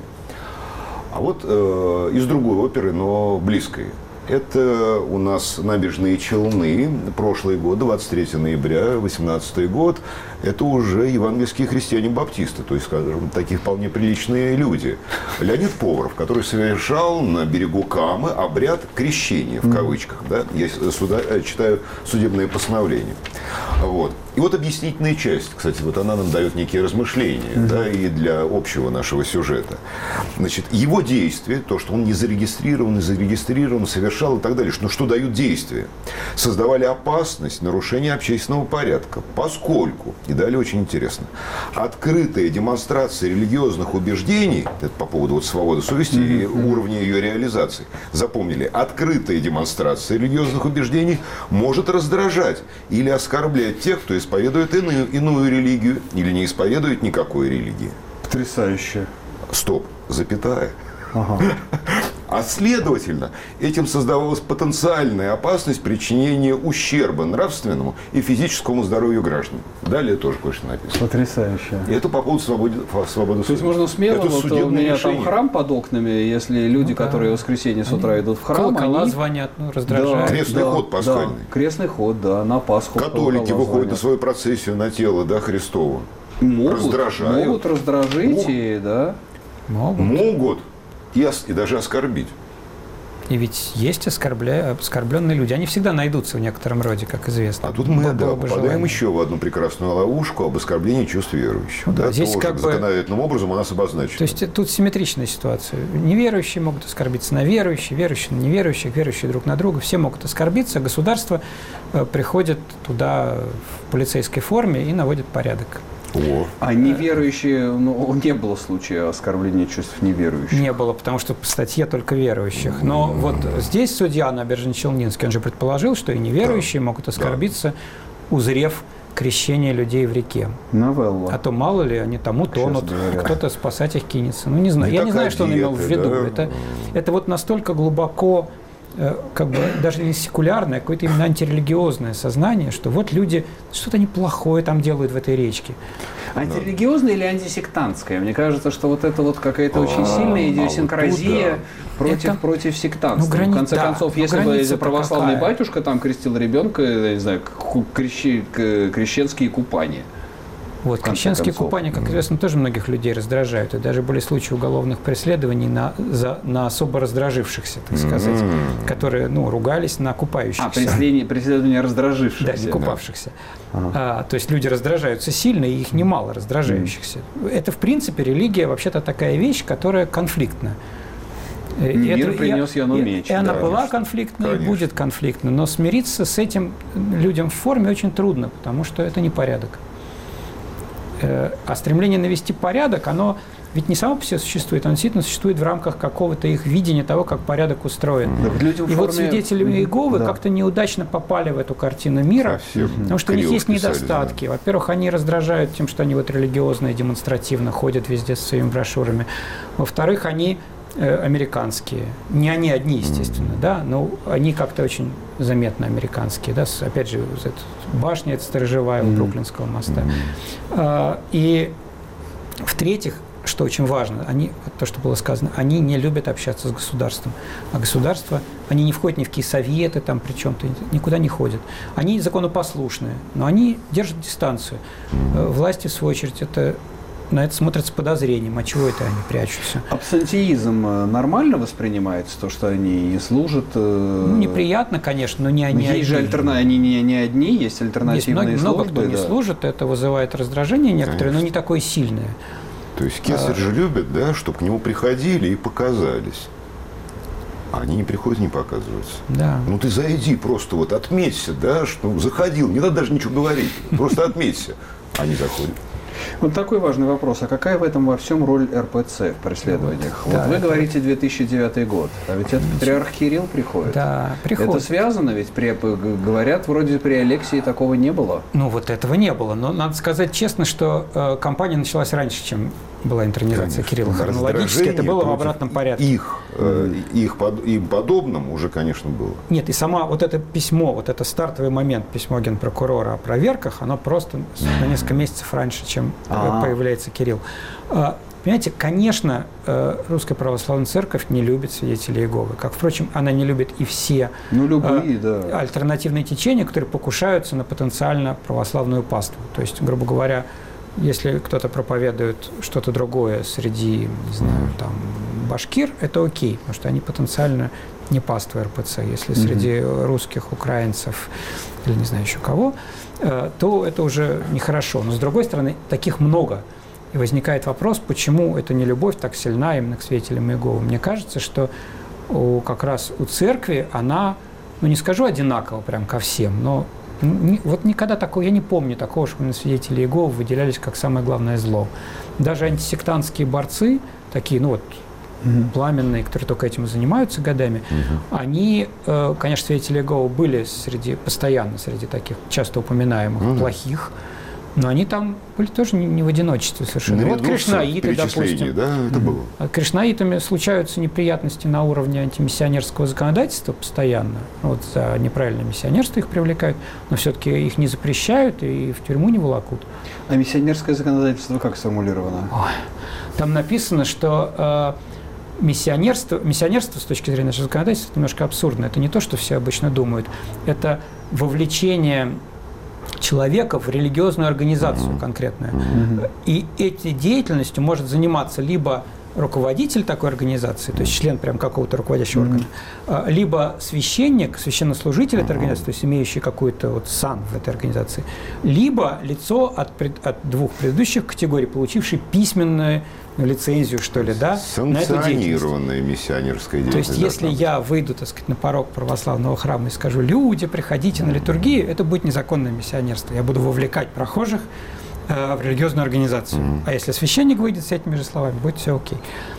А вот э, из другой оперы, но близкой. Это у нас Набережные Челны, прошлый год, двадцать третьего ноября, восемнадцатый год. Это уже евангельские христиане-баптисты, то есть, скажем, такие вполне приличные люди. Леонид Поваров, который совершал на берегу Камы обряд крещения, в кавычках. Да? Я сюда читаю судебные постановления. Вот. И вот объяснительная часть, кстати, вот она нам дает некие размышления, mm-hmm. да, и для общего нашего сюжета. Значит, его действия, то, что он не зарегистрирован, не зарегистрирован, совершал и так далее, ну, что дают действия? Создавали опасность нарушения общественного порядка, поскольку, и далее очень интересно, открытая демонстрация религиозных убеждений, это по поводу вот свободы совести mm-hmm. и уровня ее реализации, запомнили, открытая демонстрация религиозных убеждений может раздражать или оскорблять тех, кто исповедует иную, иную религию или не исповедует никакой религии. Потрясающе. Стоп, запятая. Ага. А следовательно, этим создавалась потенциальная опасность причинения ущерба нравственному и физическому здоровью граждан. Далее тоже кое-что написано. Потрясающе. И это по поводу свободы, свободы То есть слова. можно смело, Это вот у судебное меня решение. там храм под окнами, если люди, Ну да. которые в воскресенье с утра идут в храм, Колокола они... звонят, ну, раздражают. Да, Крестный да, ход пасхальный. Да, крестный ход, да, на Пасху. Католики колокола выходят на звонят. свою процессию на тело, да, Христово. Могут, раздражают. могут раздражить, Могут. и, да. Могут. Могут и, ос- и даже оскорбить. И ведь есть оскорбля... оскорбленные люди. Они всегда найдутся в некотором роде, как известно. А тут мы Было да, бы попадаем желание. еще в одну прекрасную ловушку об оскорблении чувств верующих. Ну да, да, здесь тоже как бы- законодательным образом у нас обозначено. То есть тут симметричная ситуация. Неверующие могут оскорбиться на верующих, верующие на неверующих, верующие друг на друга. Все могут оскорбиться. Государство э, приходит туда в полицейской форме и наводит порядок. О. А неверующие, ну, не было случая оскорбления чувств неверующих. Не было, потому что по статье только верующих. Но вот здесь судья Набережно-Челнинский, он же предположил, что и неверующие Да. могут оскорбиться, узрев крещение людей в реке. Новелла. А то мало ли они там утонут, Честно говоря. кто-то спасать их кинется. Ну, не знаю. Не Я не как знаю, что он имел в одеты, виду. да. Это, это вот настолько глубоко, э, как бы даже не секулярное, а какое-то именно антирелигиозное сознание, что вот люди что-то неплохое там делают в этой речке. Антирелигиозное или антисектантское? Мне кажется, что вот это вот какая-то очень сильная а идиосинкразия вот против, Это- против сектантства. ну, грани- В конце да, концов, но если бы граница-то православный какая? батюшка там крестил ребенка, я не знаю, ку- крещи- к- крещенские купания. Вот, конце крещенские концов. купания, как известно, тоже многих людей раздражают. И даже были случаи уголовных преследований на, за, на особо раздражившихся, так сказать, которые ну, ругались на купающихся. А, преследование, преследование Да, раздражившихся. не купавшихся. А, то есть люди раздражаются сильно, и их немало раздражающихся. Это, в принципе, религия вообще-то такая вещь, которая конфликтна. И Мир это- принес и- Яну и- меч, И она да, была конечно. конфликтна и Конечно. будет конфликтна. Но смириться с этим людям в форме очень трудно, потому что это не порядок. Э, А стремление навести порядок, оно ведь не само по себе существует, оно действительно существует в рамках какого-то их видения того, как порядок устроен. Да, вот людям в И вот форме- свидетели Иеговы Да. как-то неудачно попали в эту картину мира, Совсем потому что у них криво есть вписались, недостатки. Во-первых, они раздражают тем, что они вот религиозные, демонстративно ходят везде со своими брошюрами. Во-вторых, они э, американские. Не они одни, естественно, да, но они как-то очень заметно американские. Да, с- опять же, вот эта башня, это сторожевая у Бруклинского моста. А, и в-третьих, что очень важно, они, вот то, что было сказано, они не любят общаться с государством. А государство, они не входят ни в какие советы, там, при чем-то, никуда не ходят. Они законопослушные, но они держат дистанцию. Э, Власти, в свою очередь, это, на это смотрят с подозрением. А чего это они прячутся? Абсентеизм э, нормально воспринимается, то, что они не служат? э, Ну, неприятно, конечно, но не но они есть же одни. альтерна... они не, не одни, есть Есть альтернативные много, много службы. кто не да. служит, это вызывает раздражение некоторые, но не такое сильное. То есть кесарь же любит, да, чтобы к нему приходили и показались. А они не приходят, не показываются. Да. Ну ты зайди, просто вот отметься, да, что ну, заходил, не надо даже ничего говорить, просто отметься. Они заходят. Вот такой важный вопрос. А какая в этом во всем роль эр пэ цэ в преследованиях? Вот, Вот да, вы это- говорите две тысячи девятый год, а ведь это патриарх Кирилл приходит. Да, приходит. Это связано, ведь при, г- говорят, вроде при Алексии такого не было. Ну, вот этого не было. Но надо сказать честно, что э, кампания началась раньше, чем была интронизация Кирилла. Хронологически это было в Раздражение обратном против порядке. Их, э, их под- им подобным уже, конечно, было. Нет, и сама вот это письмо, вот это стартовый момент, письмо генпрокурора о проверках, оно просто на несколько месяцев раньше, чем э, А. появляется Кирилл. А, Понимаете, конечно, э, Русская Православная Церковь не любит свидетелей Иеговы. Как, впрочем, она не любит и все Ну, любые, э, да. альтернативные течения, которые покушаются на потенциально православную паству. То есть, грубо говоря, если кто-то проповедует что-то другое среди, не знаю, там, башкир, это окей, потому что они потенциально не паства эр пэ цэ. Если среди русских, украинцев или не знаю еще кого, э, то это уже нехорошо. Но, с другой стороны, таких много. И возникает вопрос, почему эта нелюбовь так сильна именно к свидетелям Иеговы. Мне кажется, что у, как раз у церкви она, ну не скажу одинаково прям ко всем, но ни- вот никогда такого, я не помню такого, что на свидетели Иеговы выделялись как самое главное зло. Даже антисектантские борцы, такие, ну вот, пламенные, которые только этим и занимаются годами, они, э, конечно, свидетели Иеговы были среди, постоянно среди таких часто упоминаемых плохих, Но они там были тоже не, не в одиночестве совершенно. Вот кришнаиты, допустим. Да, это было. А кришнаитами случаются неприятности на уровне антимиссионерского законодательства постоянно. Вот за неправильное миссионерство их привлекают, но все-таки их не запрещают и в тюрьму не волокут. А миссионерское законодательство как сформулировано? Ой, там написано, что э, миссионерство, миссионерство с точки зрения нашего законодательства немножко абсурдно. Это не то, что все обычно думают. Это вовлечение человека в религиозную организацию конкретную. Mm-hmm. И этой деятельностью может заниматься либо руководитель такой организации, то есть член прям какого-то руководящего mm-hmm. органа, либо священник, священнослужитель mm-hmm. этой организации, то есть имеющий какой-то вот сан в этой организации, либо лицо от, от двух предыдущих категорий, получивший письменную лицензию, что ли, да, на эту деятельность. Санкционированная миссионерская деятельность. То есть, если я выйду, так сказать, на порог православного храма и скажу: люди, приходите на литургию, это будет незаконное миссионерство. Я буду вовлекать прохожих э, в религиозную организацию. Mm-hmm. А если священник выйдет с этими же словами, будет все окей.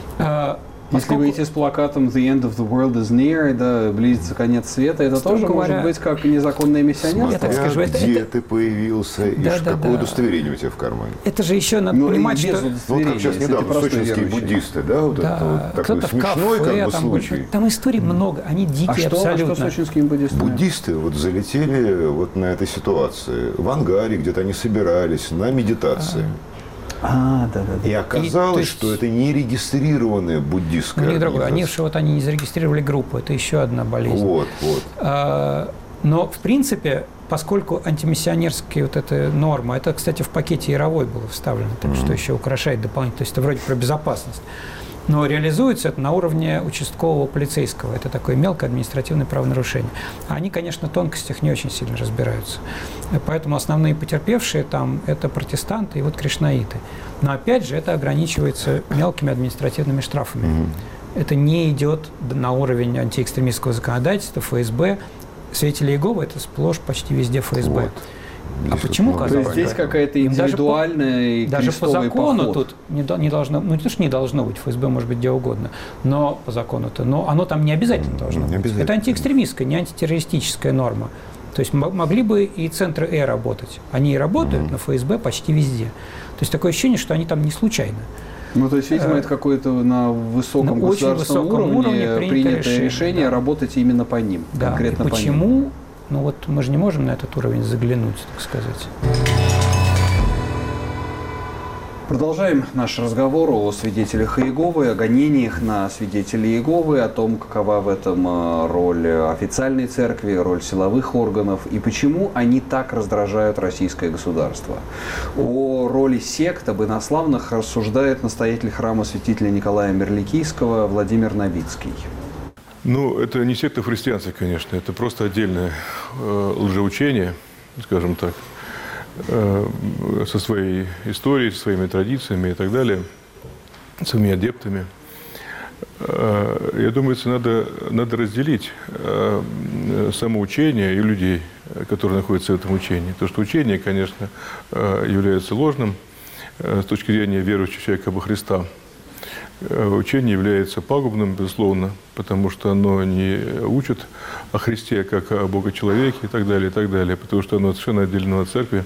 Э, Поскольку... Если выйти с плакатом «The end of the world is near», да, близится конец света, это тоже говоря, может быть как незаконное миссионерство? Я так скажу, это, где это... ты появился, да, и да, какое да. удостоверение у тебя в кармане? Это же еще надо ну, понимать, что... Вот как сейчас недавно сочинские буддисты, да, вот да, это вот такой смешной кафе, как бы там, случай. Там историй много, они дикие а что, абсолютно. А что с сочинскими буддистами? Буддисты вот залетели вот на этой ситуации. В ангаре где-то они собирались на медитации. А. А, да, да, да. И оказалось, и, есть, что это не регистрированная буддистская ну, организация. Они что вот они не зарегистрировали группу, это еще одна болезнь. Вот, вот. А, но в принципе, поскольку антимиссионерские вот эта норма, это, кстати, в пакете Яровой было вставлено, так mm-hmm. что еще украшает дополнительно, то есть это вроде про безопасность. Но реализуется это на уровне участкового полицейского. Это такое мелкое административное правонарушение. А они, конечно, в тонкостях не очень сильно разбираются. Поэтому основные потерпевшие там – это протестанты и вот кришнаиты. Но опять же, это ограничивается мелкими административными штрафами. Mm-hmm. Это не идет на уровень антиэкстремистского законодательства, эф эс бэ. Свидетели Иеговы – это сплошь почти везде эф эс бэ. Вот. А Здесь почему, вот казалось бы? Здесь какая-то индивидуальная даже по, даже по закону поход. Тут не, не должно, ну не то, что не должно быть, эф эс бэ может быть где угодно, но по закону-то, но оно там не обязательно должно не быть. Обязательно. Это антиэкстремистская, не антитеррористическая норма. То есть могли бы и центры Э работать. Они и работают, mm-hmm. на эф эс бэ почти везде. То есть такое ощущение, что они там не случайно. Ну, то есть, видимо, это какое-то на высоком на государственном уровне, уровне принятое решение, решение да. работать именно по ним, да. конкретно и по почему? ним. Ну вот мы же не можем на этот уровень заглянуть, так сказать. Продолжаем наш разговор о свидетелях Иеговы, о гонениях на свидетелей Иеговы, о том, какова в этом роль официальной церкви, роль силовых органов и почему они так раздражают российское государство. О роли сект, об инославных рассуждает настоятель храма святителя Николая Мерликийского Владимир Новицкий. Ну, это не секта в христианстве, конечно, это просто отдельное э, лжеучение, скажем так, э, со своей историей, со своими традициями и так далее, своими адептами. Э, я думаю, надо, надо разделить э, самоучение и людей, которые находятся в этом учении. То, что учение, конечно, э, является ложным э, с точки зрения верующего человека во Христа. Учение является пагубным, безусловно, потому что оно не учит о Христе как о Бога-человеке и так далее, и так далее, потому что оно совершенно отделено от церкви.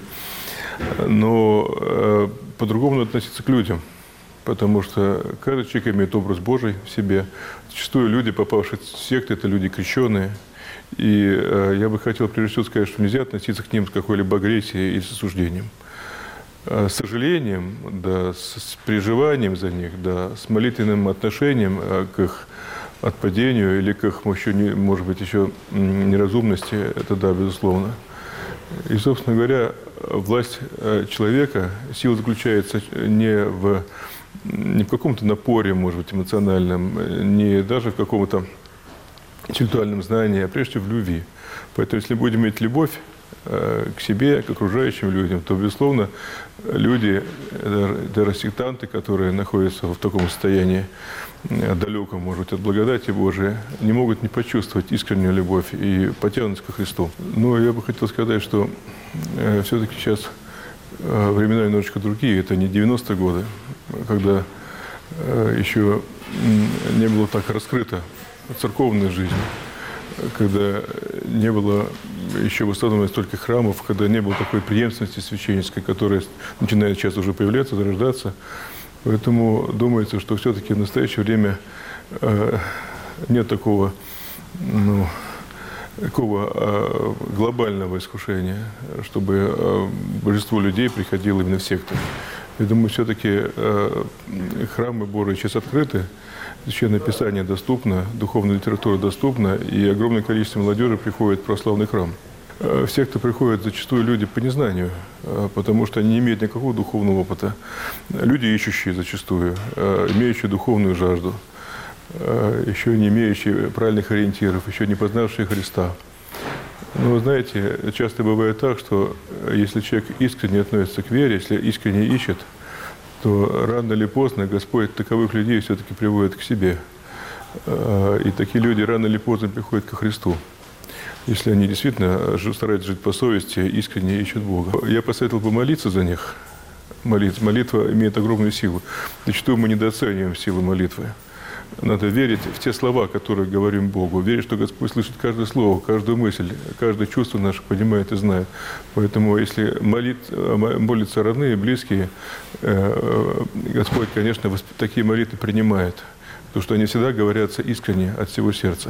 Но э, по-другому надо относиться к людям, потому что каждый человек имеет образ Божий в себе. Зачастую люди, попавшие в секты, это люди крещенные. И э, я бы хотел прежде всего сказать, что нельзя относиться к ним с какой-либо агрессией или с осуждением. С сожалением, да, с переживанием за них, да, с молитвенным отношением к их отпадению или к их, может быть, еще неразумности, это да, безусловно. И, собственно говоря, власть человека, сила заключается не в, не в каком-то напоре, может быть, эмоциональном, не даже в каком-то интеллектуальном знании, а прежде всего в любви. Поэтому, если будем иметь любовь к себе, к окружающим людям, то, безусловно, люди, даже сектанты, которые находятся в таком состоянии далеком, может быть, от благодати Божией, не могут не почувствовать искреннюю любовь и потянуться ко Христу. Но я бы хотел сказать, что э, все-таки сейчас э, времена немножечко другие. Это не девяностые годы, когда э, еще не было так раскрыта церковная жизнь, когда не было еще восстановлено столько храмов, когда не было такой преемственности священнической, которая начинает сейчас уже появляться, зарождаться. Поэтому думается, что все-таки в настоящее время э, нет такого, ну, такого э, глобального искушения, чтобы э, большинство людей приходило именно в секту. Я думаю, все-таки э, храмы Божии сейчас открыты, Священное Писание доступно, духовная литература доступна, и огромное количество молодежи приходит в православный храм. В секты приходят зачастую люди по незнанию, потому что они не имеют никакого духовного опыта. Люди, ищущие зачастую, имеющие духовную жажду, еще не имеющие правильных ориентиров, еще не познавшие Христа. Но вы знаете, часто бывает так, что если человек искренне относится к вере, если искренне ищет, то рано или поздно Господь таковых людей все-таки приводит к себе. И такие люди рано или поздно приходят ко Христу, если они действительно стараются жить по совести, искренне ищут Бога. Я посоветовал помолиться за них. Молитва. Молитва имеет огромную силу. Зачастую мы недооцениваем силу молитвы. Надо верить в те слова, которые говорим Богу. Верить, что Господь слышит каждое слово, каждую мысль, каждое чувство наше понимает и знает. Поэтому, если молит, молятся родные, близкие, Господь, конечно, такие молитвы принимает. Потому что они всегда говорятся искренне, от всего сердца.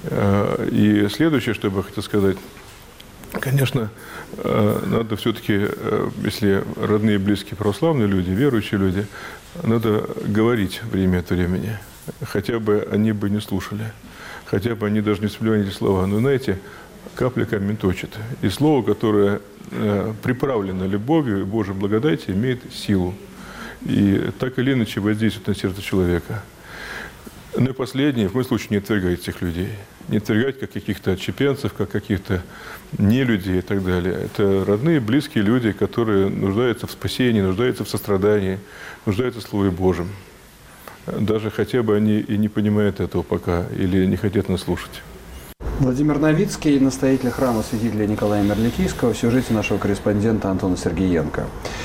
И следующее, что я хотел сказать, конечно, надо все-таки, если родные, близкие, православные люди, верующие люди, надо говорить время от времени. Хотя бы они бы не слушали, хотя бы они даже не вспоминали слова. Но, знаете, капля камень точит. И слово, которое приправлено любовью и Божьей благодатью, имеет силу. И так или иначе воздействует на сердце человека. Ну и последнее, в моем случае, не отвергать этих людей. Не отвергать как каких-то отщепенцев, как каких-то нелюдей и так далее. Это родные, близкие люди, которые нуждаются в спасении, нуждаются в сострадании, нуждаются в Слове Божьем. Даже хотя бы они и не понимают этого пока или не хотят нас слушать. Владимир Новицкий, настоятель храма святителя Николая Мерликийского, в сюжете нашего корреспондента Антона Сергеенко.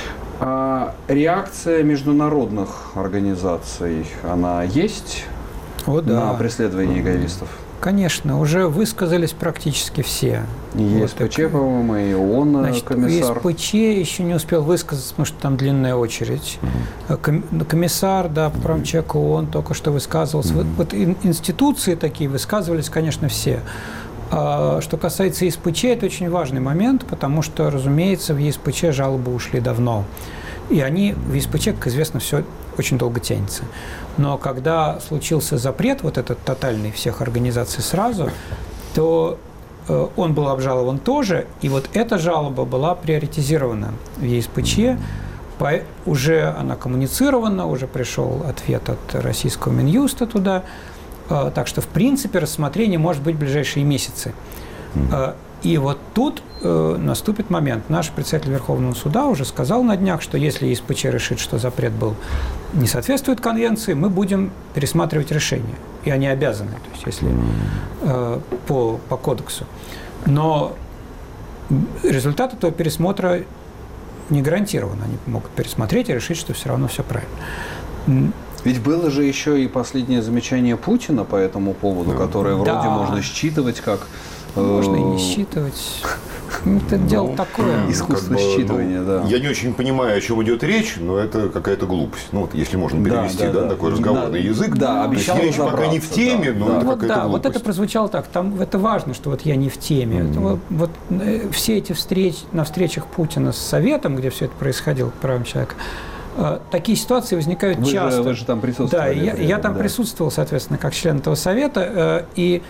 А реакция международных организаций, она есть? О, да. На преследование яговистов? Конечно, уже высказались практически все. И вот ЕСПЧ, по-моему, и ООН, значит, комиссар. ЕСПЧ еще не успел высказаться, потому что там длинная очередь. Mm-hmm. Комиссар, да, по правам человека ООН только что высказывался. Mm-hmm. Вот институции такие высказывались, конечно, все. А что касается ЕСПЧ, это очень важный момент, потому что, разумеется, в ЕСПЧ жалобы ушли давно. И они, в ЕСПЧ, как известно, все очень долго тянется. Но когда случился запрет, вот этот тотальный всех организаций сразу, то э, он был обжалован тоже, и вот эта жалоба была приоритизирована в ЕСПЧ, по, уже она коммуницирована, уже пришел ответ от российского Минюста туда, э, так что, в принципе, рассмотрение может быть в ближайшие месяцы. Э, И вот тут э, наступит момент. Наш председатель Верховного суда уже сказал на днях, что если ЕСПЧ решит, что запрет был не соответствует конвенции, мы будем пересматривать решение. И они обязаны, то есть если э, по, по кодексу. Но результат этого пересмотра не гарантирован. Они могут пересмотреть и решить, что все равно все правильно. Ведь было же еще и последнее замечание Путина по этому поводу, которое вроде да. можно считывать как... Можно и не считывать. Это ну, дело такое. Искусство как бы, считывания, ну, да. Я не очень понимаю, о чем идет речь, но это какая-то глупость. Ну, вот если можно перевести, да, да, да, да такой да, разговорный да, язык. Да, обещал речь пока не в теме, да, но да. это вот, какая-то да, глупость. Вот это прозвучало так. Там, это важно, что вот я не в теме. Mm-hmm. Это, вот, вот, все эти встречи, на встречах Путина с Советом, где все это происходило по правам человека, такие ситуации возникают вы часто. Же, вы же там присутствовали. Да, я, я там да. присутствовал, соответственно, как член этого совета. И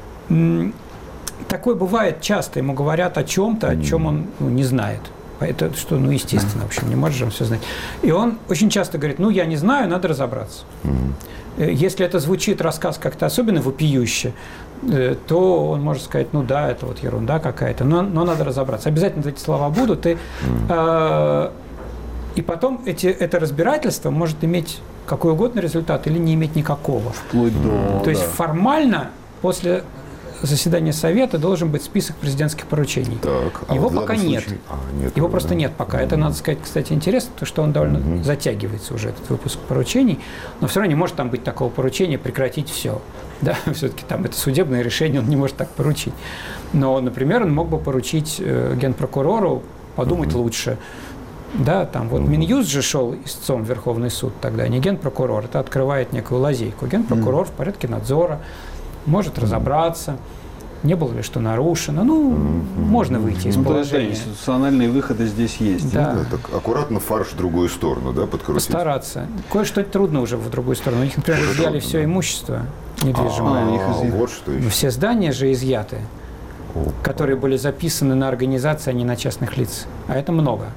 такое бывает часто. Ему говорят о чем-то, о чем он ну, не знает. Это что, ну, естественно, в общем, не может же он все знать. И он очень часто говорит, ну, я не знаю, надо разобраться. Если это звучит рассказ как-то особенно вопиюще, то он может сказать, ну да, это вот ерунда какая-то, но, но надо разобраться. Обязательно эти слова будут. И, э, и потом эти, это разбирательство может иметь какой угодно результат или не иметь никакого. Вплоть до... То есть да. формально после заседания Совета должен быть список президентских поручений. Так, а его вот пока нет. А, нет. Его да. просто нет пока. Mm-hmm. Это, надо сказать, кстати, интересно, потому что он довольно mm-hmm. затягивается уже, этот выпуск поручений. Но все равно не может там быть такого поручения прекратить все. Да, все-таки там это судебное решение, он не может так поручить. Но, например, он мог бы поручить э, генпрокурору подумать mm-hmm. лучше. Да, там вот Минюст же шел истцом в Верховный суд тогда, не генпрокурор. Это открывает некую лазейку. Генпрокурор mm-hmm. в порядке надзора может mm-hmm. разобраться, не было ли что нарушено. Ну, mm-hmm. можно выйти из ну, положения. Да, институциональные выходы здесь есть. Да. Ну, да, так аккуратно фарш в другую сторону, да, подкрутить. Постараться. Кое-что трудно уже в другую сторону. У них, например, Уже изъяли трудно, все да. имущество недвижимое. А, их изъяли. вот что еще. Все здания же изъяты, Опа. которые были записаны на организации, а не на частных лиц. А это много.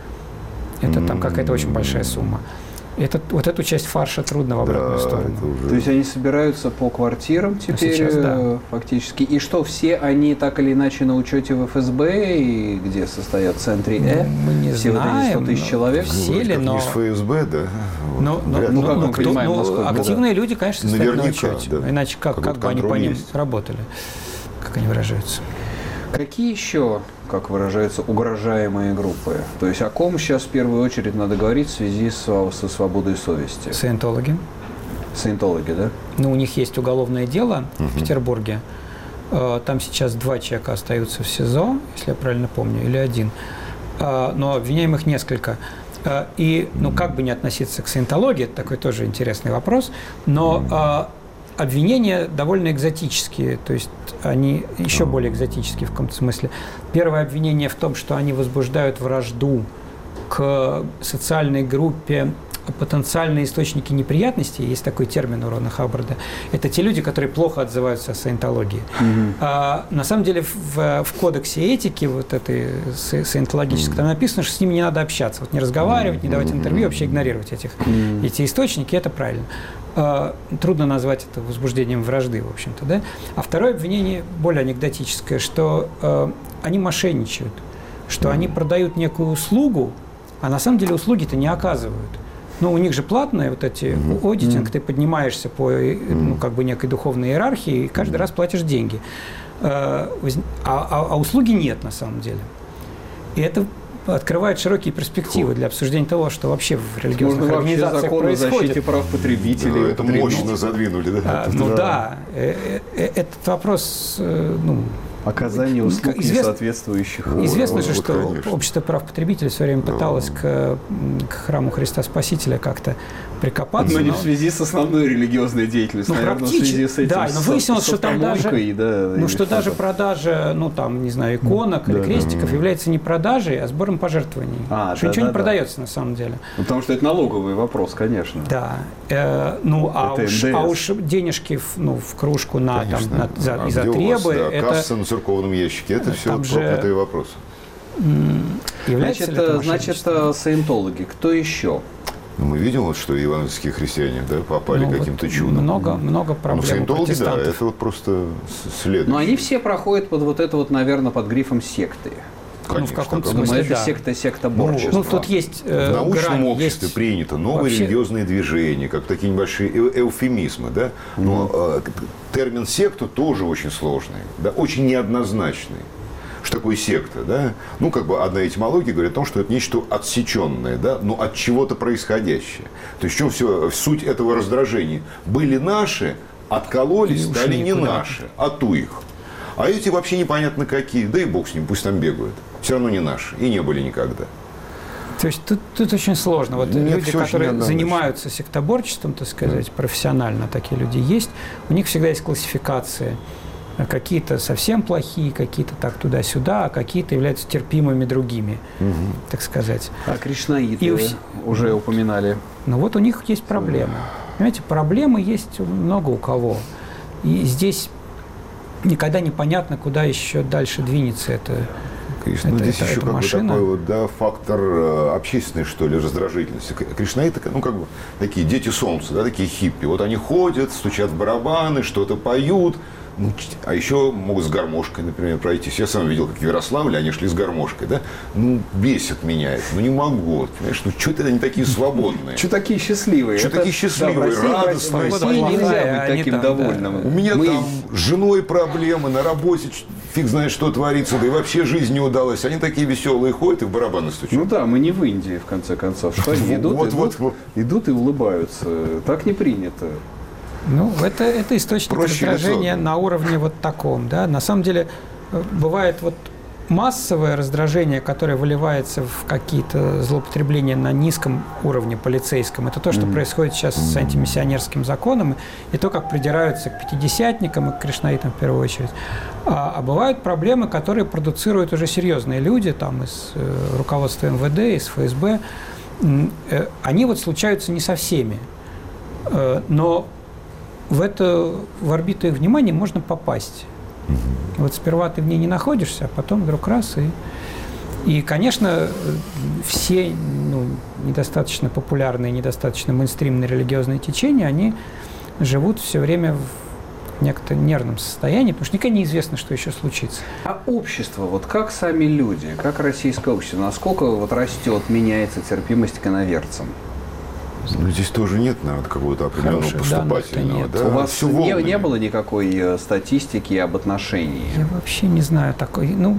Это там какая-то очень большая сумма. Это, вот эту часть фарша трудно в обратную Да, сторону. это уже- То есть они собираются по квартирам теперь сейчас, да. э, фактически. И что, все они так или иначе на учете в эф эс бэ, и где состоят в центре Э? Мы не все вот эти знаем, сто тысяч но человек? все Вроде ли, как но... не из эф эс бэ, да? Вот. Ну, ну, Вряд ли. ну, как мы кто- понимаем, ну, насколько, да. активные люди, конечно, стоят на Наверняка, учете. да. Иначе как, Как как будто бы они по контроль ним есть. работали, как они выражаются. Какие еще, как выражаются, угрожаемые группы? То есть о ком сейчас в первую очередь надо говорить в связи со, со свободой совести? Саентологи. Саентологи, да? Ну, у них есть уголовное дело в Петербурге. Э, Там сейчас два человека остаются в СИЗО, если я правильно помню, или один. Э, Но обвиняемых несколько. Э, И, ну, как бы не относиться к саентологии, это такой тоже интересный вопрос, но э, обвинения довольно экзотические, то есть они еще более экзотические в каком-то смысле. Первое обвинение в том, что они возбуждают вражду к социальной группе, потенциальные источники неприятностей, есть такой термин у Рона Хаббарда, это те люди, которые плохо отзываются о саентологии. Mm-hmm. А, на самом деле в, в кодексе этики, вот этой саентологической, mm-hmm. там написано, что с ними не надо общаться, вот не разговаривать, mm-hmm. не давать интервью, вообще игнорировать этих, mm-hmm. эти источники, это правильно. А, трудно назвать это возбуждением вражды, в общем-то, да? А второе обвинение более анекдотическое, что а, они мошенничают, что mm-hmm. они продают некую услугу, а на самом деле услуги-то не оказывают. Ну, у них же платные вот эти mm-hmm. аудитинг, mm-hmm. ты поднимаешься по ну, как бы некой духовной иерархии и каждый mm-hmm. раз платишь деньги. А, а, а услуги нет на самом деле. И это открывает широкие перспективы для обсуждения того, что вообще в религиозных Можно организациях закон происходит. о защите прав потребителей. Да, это мощно задвинули, да? А, ну да, э, э, этот вопрос, э, ну, Оказание услуг Извест... несоответствующих. Известно вот, же, вот, что конечно. общество прав потребителей все время пыталось к, к храму Христа Спасителя как-то прикопаться. Но не но... в связи с основной религиозной деятельностью, ну, наверное, в связи с этим. Да, но выяснилось, со, что там даже, да, ну, что даже продажа, ну, там, не знаю, иконок да, или крестиков да. является не продажей, а сбором пожертвований. А, что да, ничего да, не да. продается на самом деле. Ну, потому что это налоговый вопрос, конечно. Да. Э, ну, а уж, а уж денежки в, ну, в кружку на, там, на, за, а и за требы. Вас, да, это... касса на церковном ящике. Это все Там проклятые же... вопросы. Значит, это значит, саентологи. Кто еще? Мы видим, вот, что евангельские христиане да, попали ну, каким-то вот чудом. Много, много проблем. Ну, саентологи, да, это вот просто следует. Но они все проходят под вот это вот, наверное, под грифом секты. Конечно, ну, в каком-то смысле, это да. секта, секта борчества. Ну, тут есть э, в научном грани, обществе есть... принято новые вообще... религиозные движения, как такие небольшие эуфемизмы, да. Mm-hmm. Но э, термин секта тоже очень сложный, да, очень неоднозначный. Что такое секта, да? Ну, как бы одна этимология говорит о том, что это нечто отсеченное, да, но от чего-то происходящее. То есть в чем все суть этого раздражения? Были наши, откололись, стали не наши, а ту их. А эти вообще непонятно какие, да и бог с ним, пусть там бегают. Все равно не наши и не были никогда. То есть тут, тут очень сложно. Вот Нет, люди, которые занимаются сектоборчеством, так сказать, да. профессионально, такие люди есть, у них всегда есть классификации. Какие-то совсем плохие, какие-то так туда-сюда, а какие-то являются терпимыми другими, угу. так сказать. А кришнаиты и у... уже упоминали. Ну вот у них есть проблемы. Понимаете, проблемы есть много у кого. И здесь никогда непонятно, куда еще дальше двинется это. Конечно, это, ну, здесь это, еще это как машина. бы такой вот, да, фактор э, общественной, что ли, раздражительности. Кришнаиты, ну, как бы такие дети солнца, да, такие хиппи. Вот они ходят, стучат в барабаны, что-то поют. Ну, а еще могут с гармошкой, например, пройтись. Я сам видел, как в Ярославле они шли с гармошкой, да? Ну, бесит меня это. Ну, не могу. Понимаешь, ну, что-то они такие свободные. Что такие счастливые. Что такие счастливые, радостные. В России нельзя быть таким довольным. У меня там с женой проблемы, на работе фиг знает, что творится, да и вообще жизнь не удалась. Они такие веселые ходят и в барабаны стучат. Ну да, мы не в Индии, в конце концов. Что они идут, идут, идут и улыбаются. Так не принято. Ну, это, это источник Проще раздражения лицо. на уровне вот таком, да. На самом деле бывает вот массовое раздражение, которое выливается в какие-то злоупотребления на низком уровне полицейском. Это то, что mm-hmm. происходит сейчас с антимиссионерским законом, и то, как придираются к пятидесятникам и к кришнаитам в первую очередь. А, а бывают проблемы, которые продуцируют уже серьезные люди, там, из э, руководства эм вэ дэ, из эф эс бэ. Э, они вот случаются не со всеми. Э, но в, это, в орбиту их внимания можно попасть. Вот сперва ты в ней не находишься, а потом вдруг раз и… И, конечно, все ну, недостаточно популярные, недостаточно мейнстримные религиозные течения, они живут все время в некотором нервном состоянии, потому что никогда неизвестно, что еще случится. А общество, вот как сами люди, как российское общество, насколько вот растет, меняется терпимость к иноверцам? Ну, здесь тоже нет, наверное, какого-то определенного Хороших поступательного. данных-то Да? У вас Всё не, волнами. не было никакой статистики об отношении? Я вообще не знаю такой. Ну,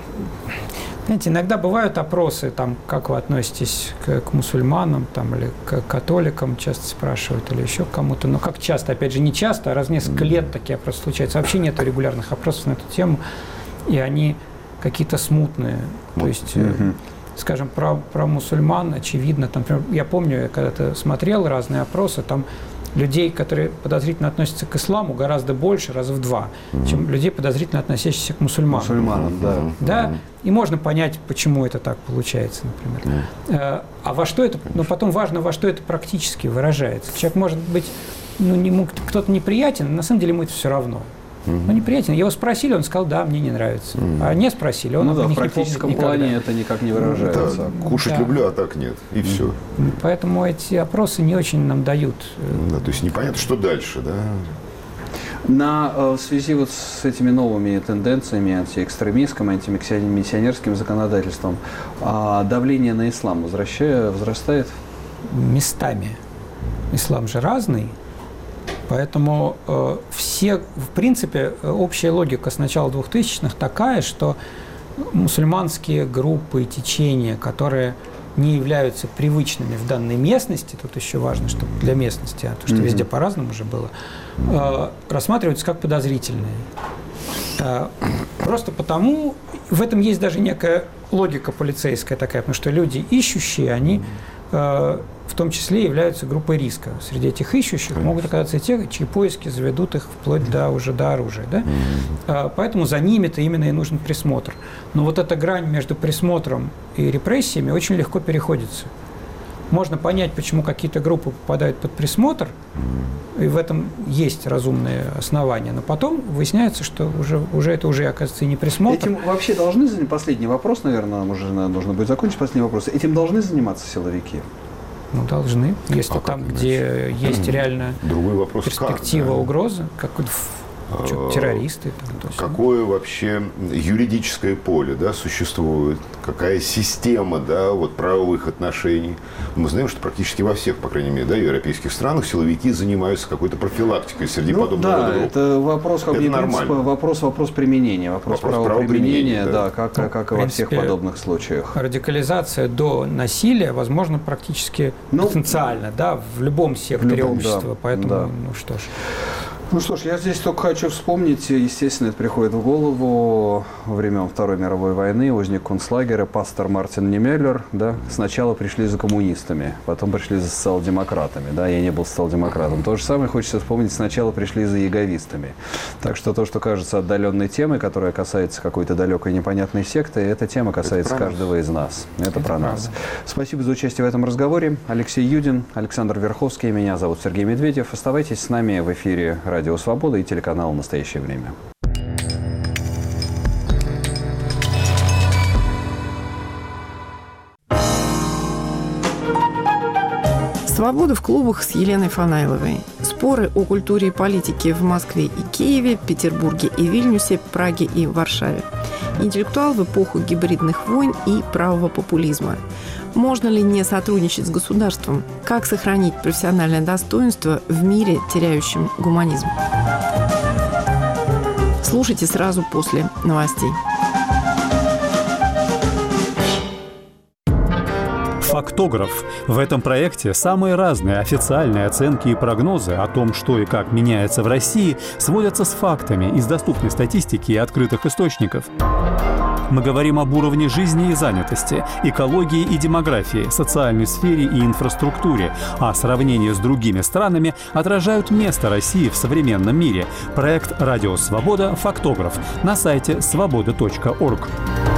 знаете, иногда бывают опросы, там, как вы относитесь к, к мусульманам там, или к католикам, часто спрашивают, или еще к кому-то. Но как часто, опять же, не часто, а раз в несколько лет такие опросы случаются. Вообще нет регулярных опросов на эту тему, и они какие-то смутные. То есть, mm-hmm. скажем, про, про мусульман, очевидно, там, например, я помню, я когда-то смотрел разные опросы, там людей, которые подозрительно относятся к исламу, гораздо больше, раза в два, mm-hmm. чем людей, подозрительно относящихся к мусульманам. Мусульманам, да. Да, Mm-hmm. и можно понять, почему это так получается, например. Mm-hmm. А во что это, но потом важно, во что это практически выражается. Человек может быть, ну, ему кто-то неприятен, на самом деле ему это все равно. Mm-hmm. Ну, неприятен. Его спросили, он сказал, да, мне не нравится. Mm-hmm. А не спросили, он ну, да, в в практическом плане это никак не выражается. Да, кушать да. люблю, а так нет. И mm-hmm. все. Поэтому эти опросы не очень нам дают. Да, то есть непонятно, что дальше, да? На, в связи вот с этими новыми тенденциями, антиэкстремистским, антимиссионерским законодательством, давление на ислам возвращает, возрастает? Местами. Ислам же разный. Поэтому э, все, в принципе, общая логика с начала двухтысячных такая, что мусульманские группы и течения, которые не являются привычными в данной местности, тут еще важно, что для местности, а то, что mm-hmm. везде по-разному уже было, э, рассматриваются как подозрительные. Э, просто потому, в этом есть даже некая логика полицейская такая, потому что люди ищущие, они э, в том числе являются группой риска. Среди этих ищущих Конечно. Могут оказаться и те, чьи поиски заведут их вплоть до, уже до оружия. Да? Mm-hmm. Поэтому за ними-то именно и нужен присмотр. Но вот эта грань между присмотром и репрессиями очень легко переходится. Можно понять, почему какие-то группы попадают под присмотр, mm-hmm. и в этом есть разумные основания. Но потом выясняется, что уже, уже это уже, оказывается, и не присмотр. Этим вообще должны заниматься, последний вопрос, наверное, нам уже нужно будет закончить последний вопрос. Этим должны заниматься силовики? Ну, должны. Если а там, где есть реально Другой вопрос, перспектива как, да? угрозы, как террористы. Там, Какое вообще юридическое поле, да, существует? Какая система, да, вот, правовых отношений? Мы знаем, что практически во всех, по крайней мере, да, европейских странах силовики занимаются какой-то профилактикой среди ну, подобного да, рода. это вопрос, как это бы, принципа, вопрос, вопрос применения, вопрос, вопрос правоприменения, да, да, как, ну, как и во всех подобных случаях. Радикализация до насилия возможно практически ну, потенциально, да, в любом секторе любом, общества, да, поэтому, да. ну что ж. Ну что ж, я здесь только хочу вспомнить, естественно, это приходит в голову во времен Второй мировой войны, узник концлагеря, пастор Мартин Немеллер, да, сначала пришли за коммунистами, потом пришли за социал-демократами, да, я не был социал-демократом. То же самое хочется вспомнить, сначала пришли за яговистами. Так что то, что кажется отдаленной темой, которая касается какой-то далекой непонятной секты, эта тема касается каждого из нас. Это, это про правда. Нас. Спасибо за участие в этом разговоре. Алексей Юдин, Александр Верховский, меня зовут Сергей Медведев. Оставайтесь с нами в эфире Радио Свобода и телеканал «Настоящее время». Свобода в клубах с Еленой Фанайловой. Споры о культуре и политике в Москве и Киеве, Петербурге и Вильнюсе, Праге и Варшаве. Интеллектуал в эпоху гибридных войн и правого популизма. Можно ли не сотрудничать с государством? Как сохранить профессиональное достоинство в мире, теряющем гуманизм? Слушайте сразу после новостей. Фактограф. В этом проекте самые разные официальные оценки и прогнозы о том, что и как меняется в России, сводятся с фактами из доступной статистики и открытых источников. Мы говорим об уровне жизни и занятости, экологии и демографии, социальной сфере и инфраструктуре, а сравнение с другими странами отражают место России в современном мире. Проект «Радио Свобода. Фактограф» на сайте свобода точка орг.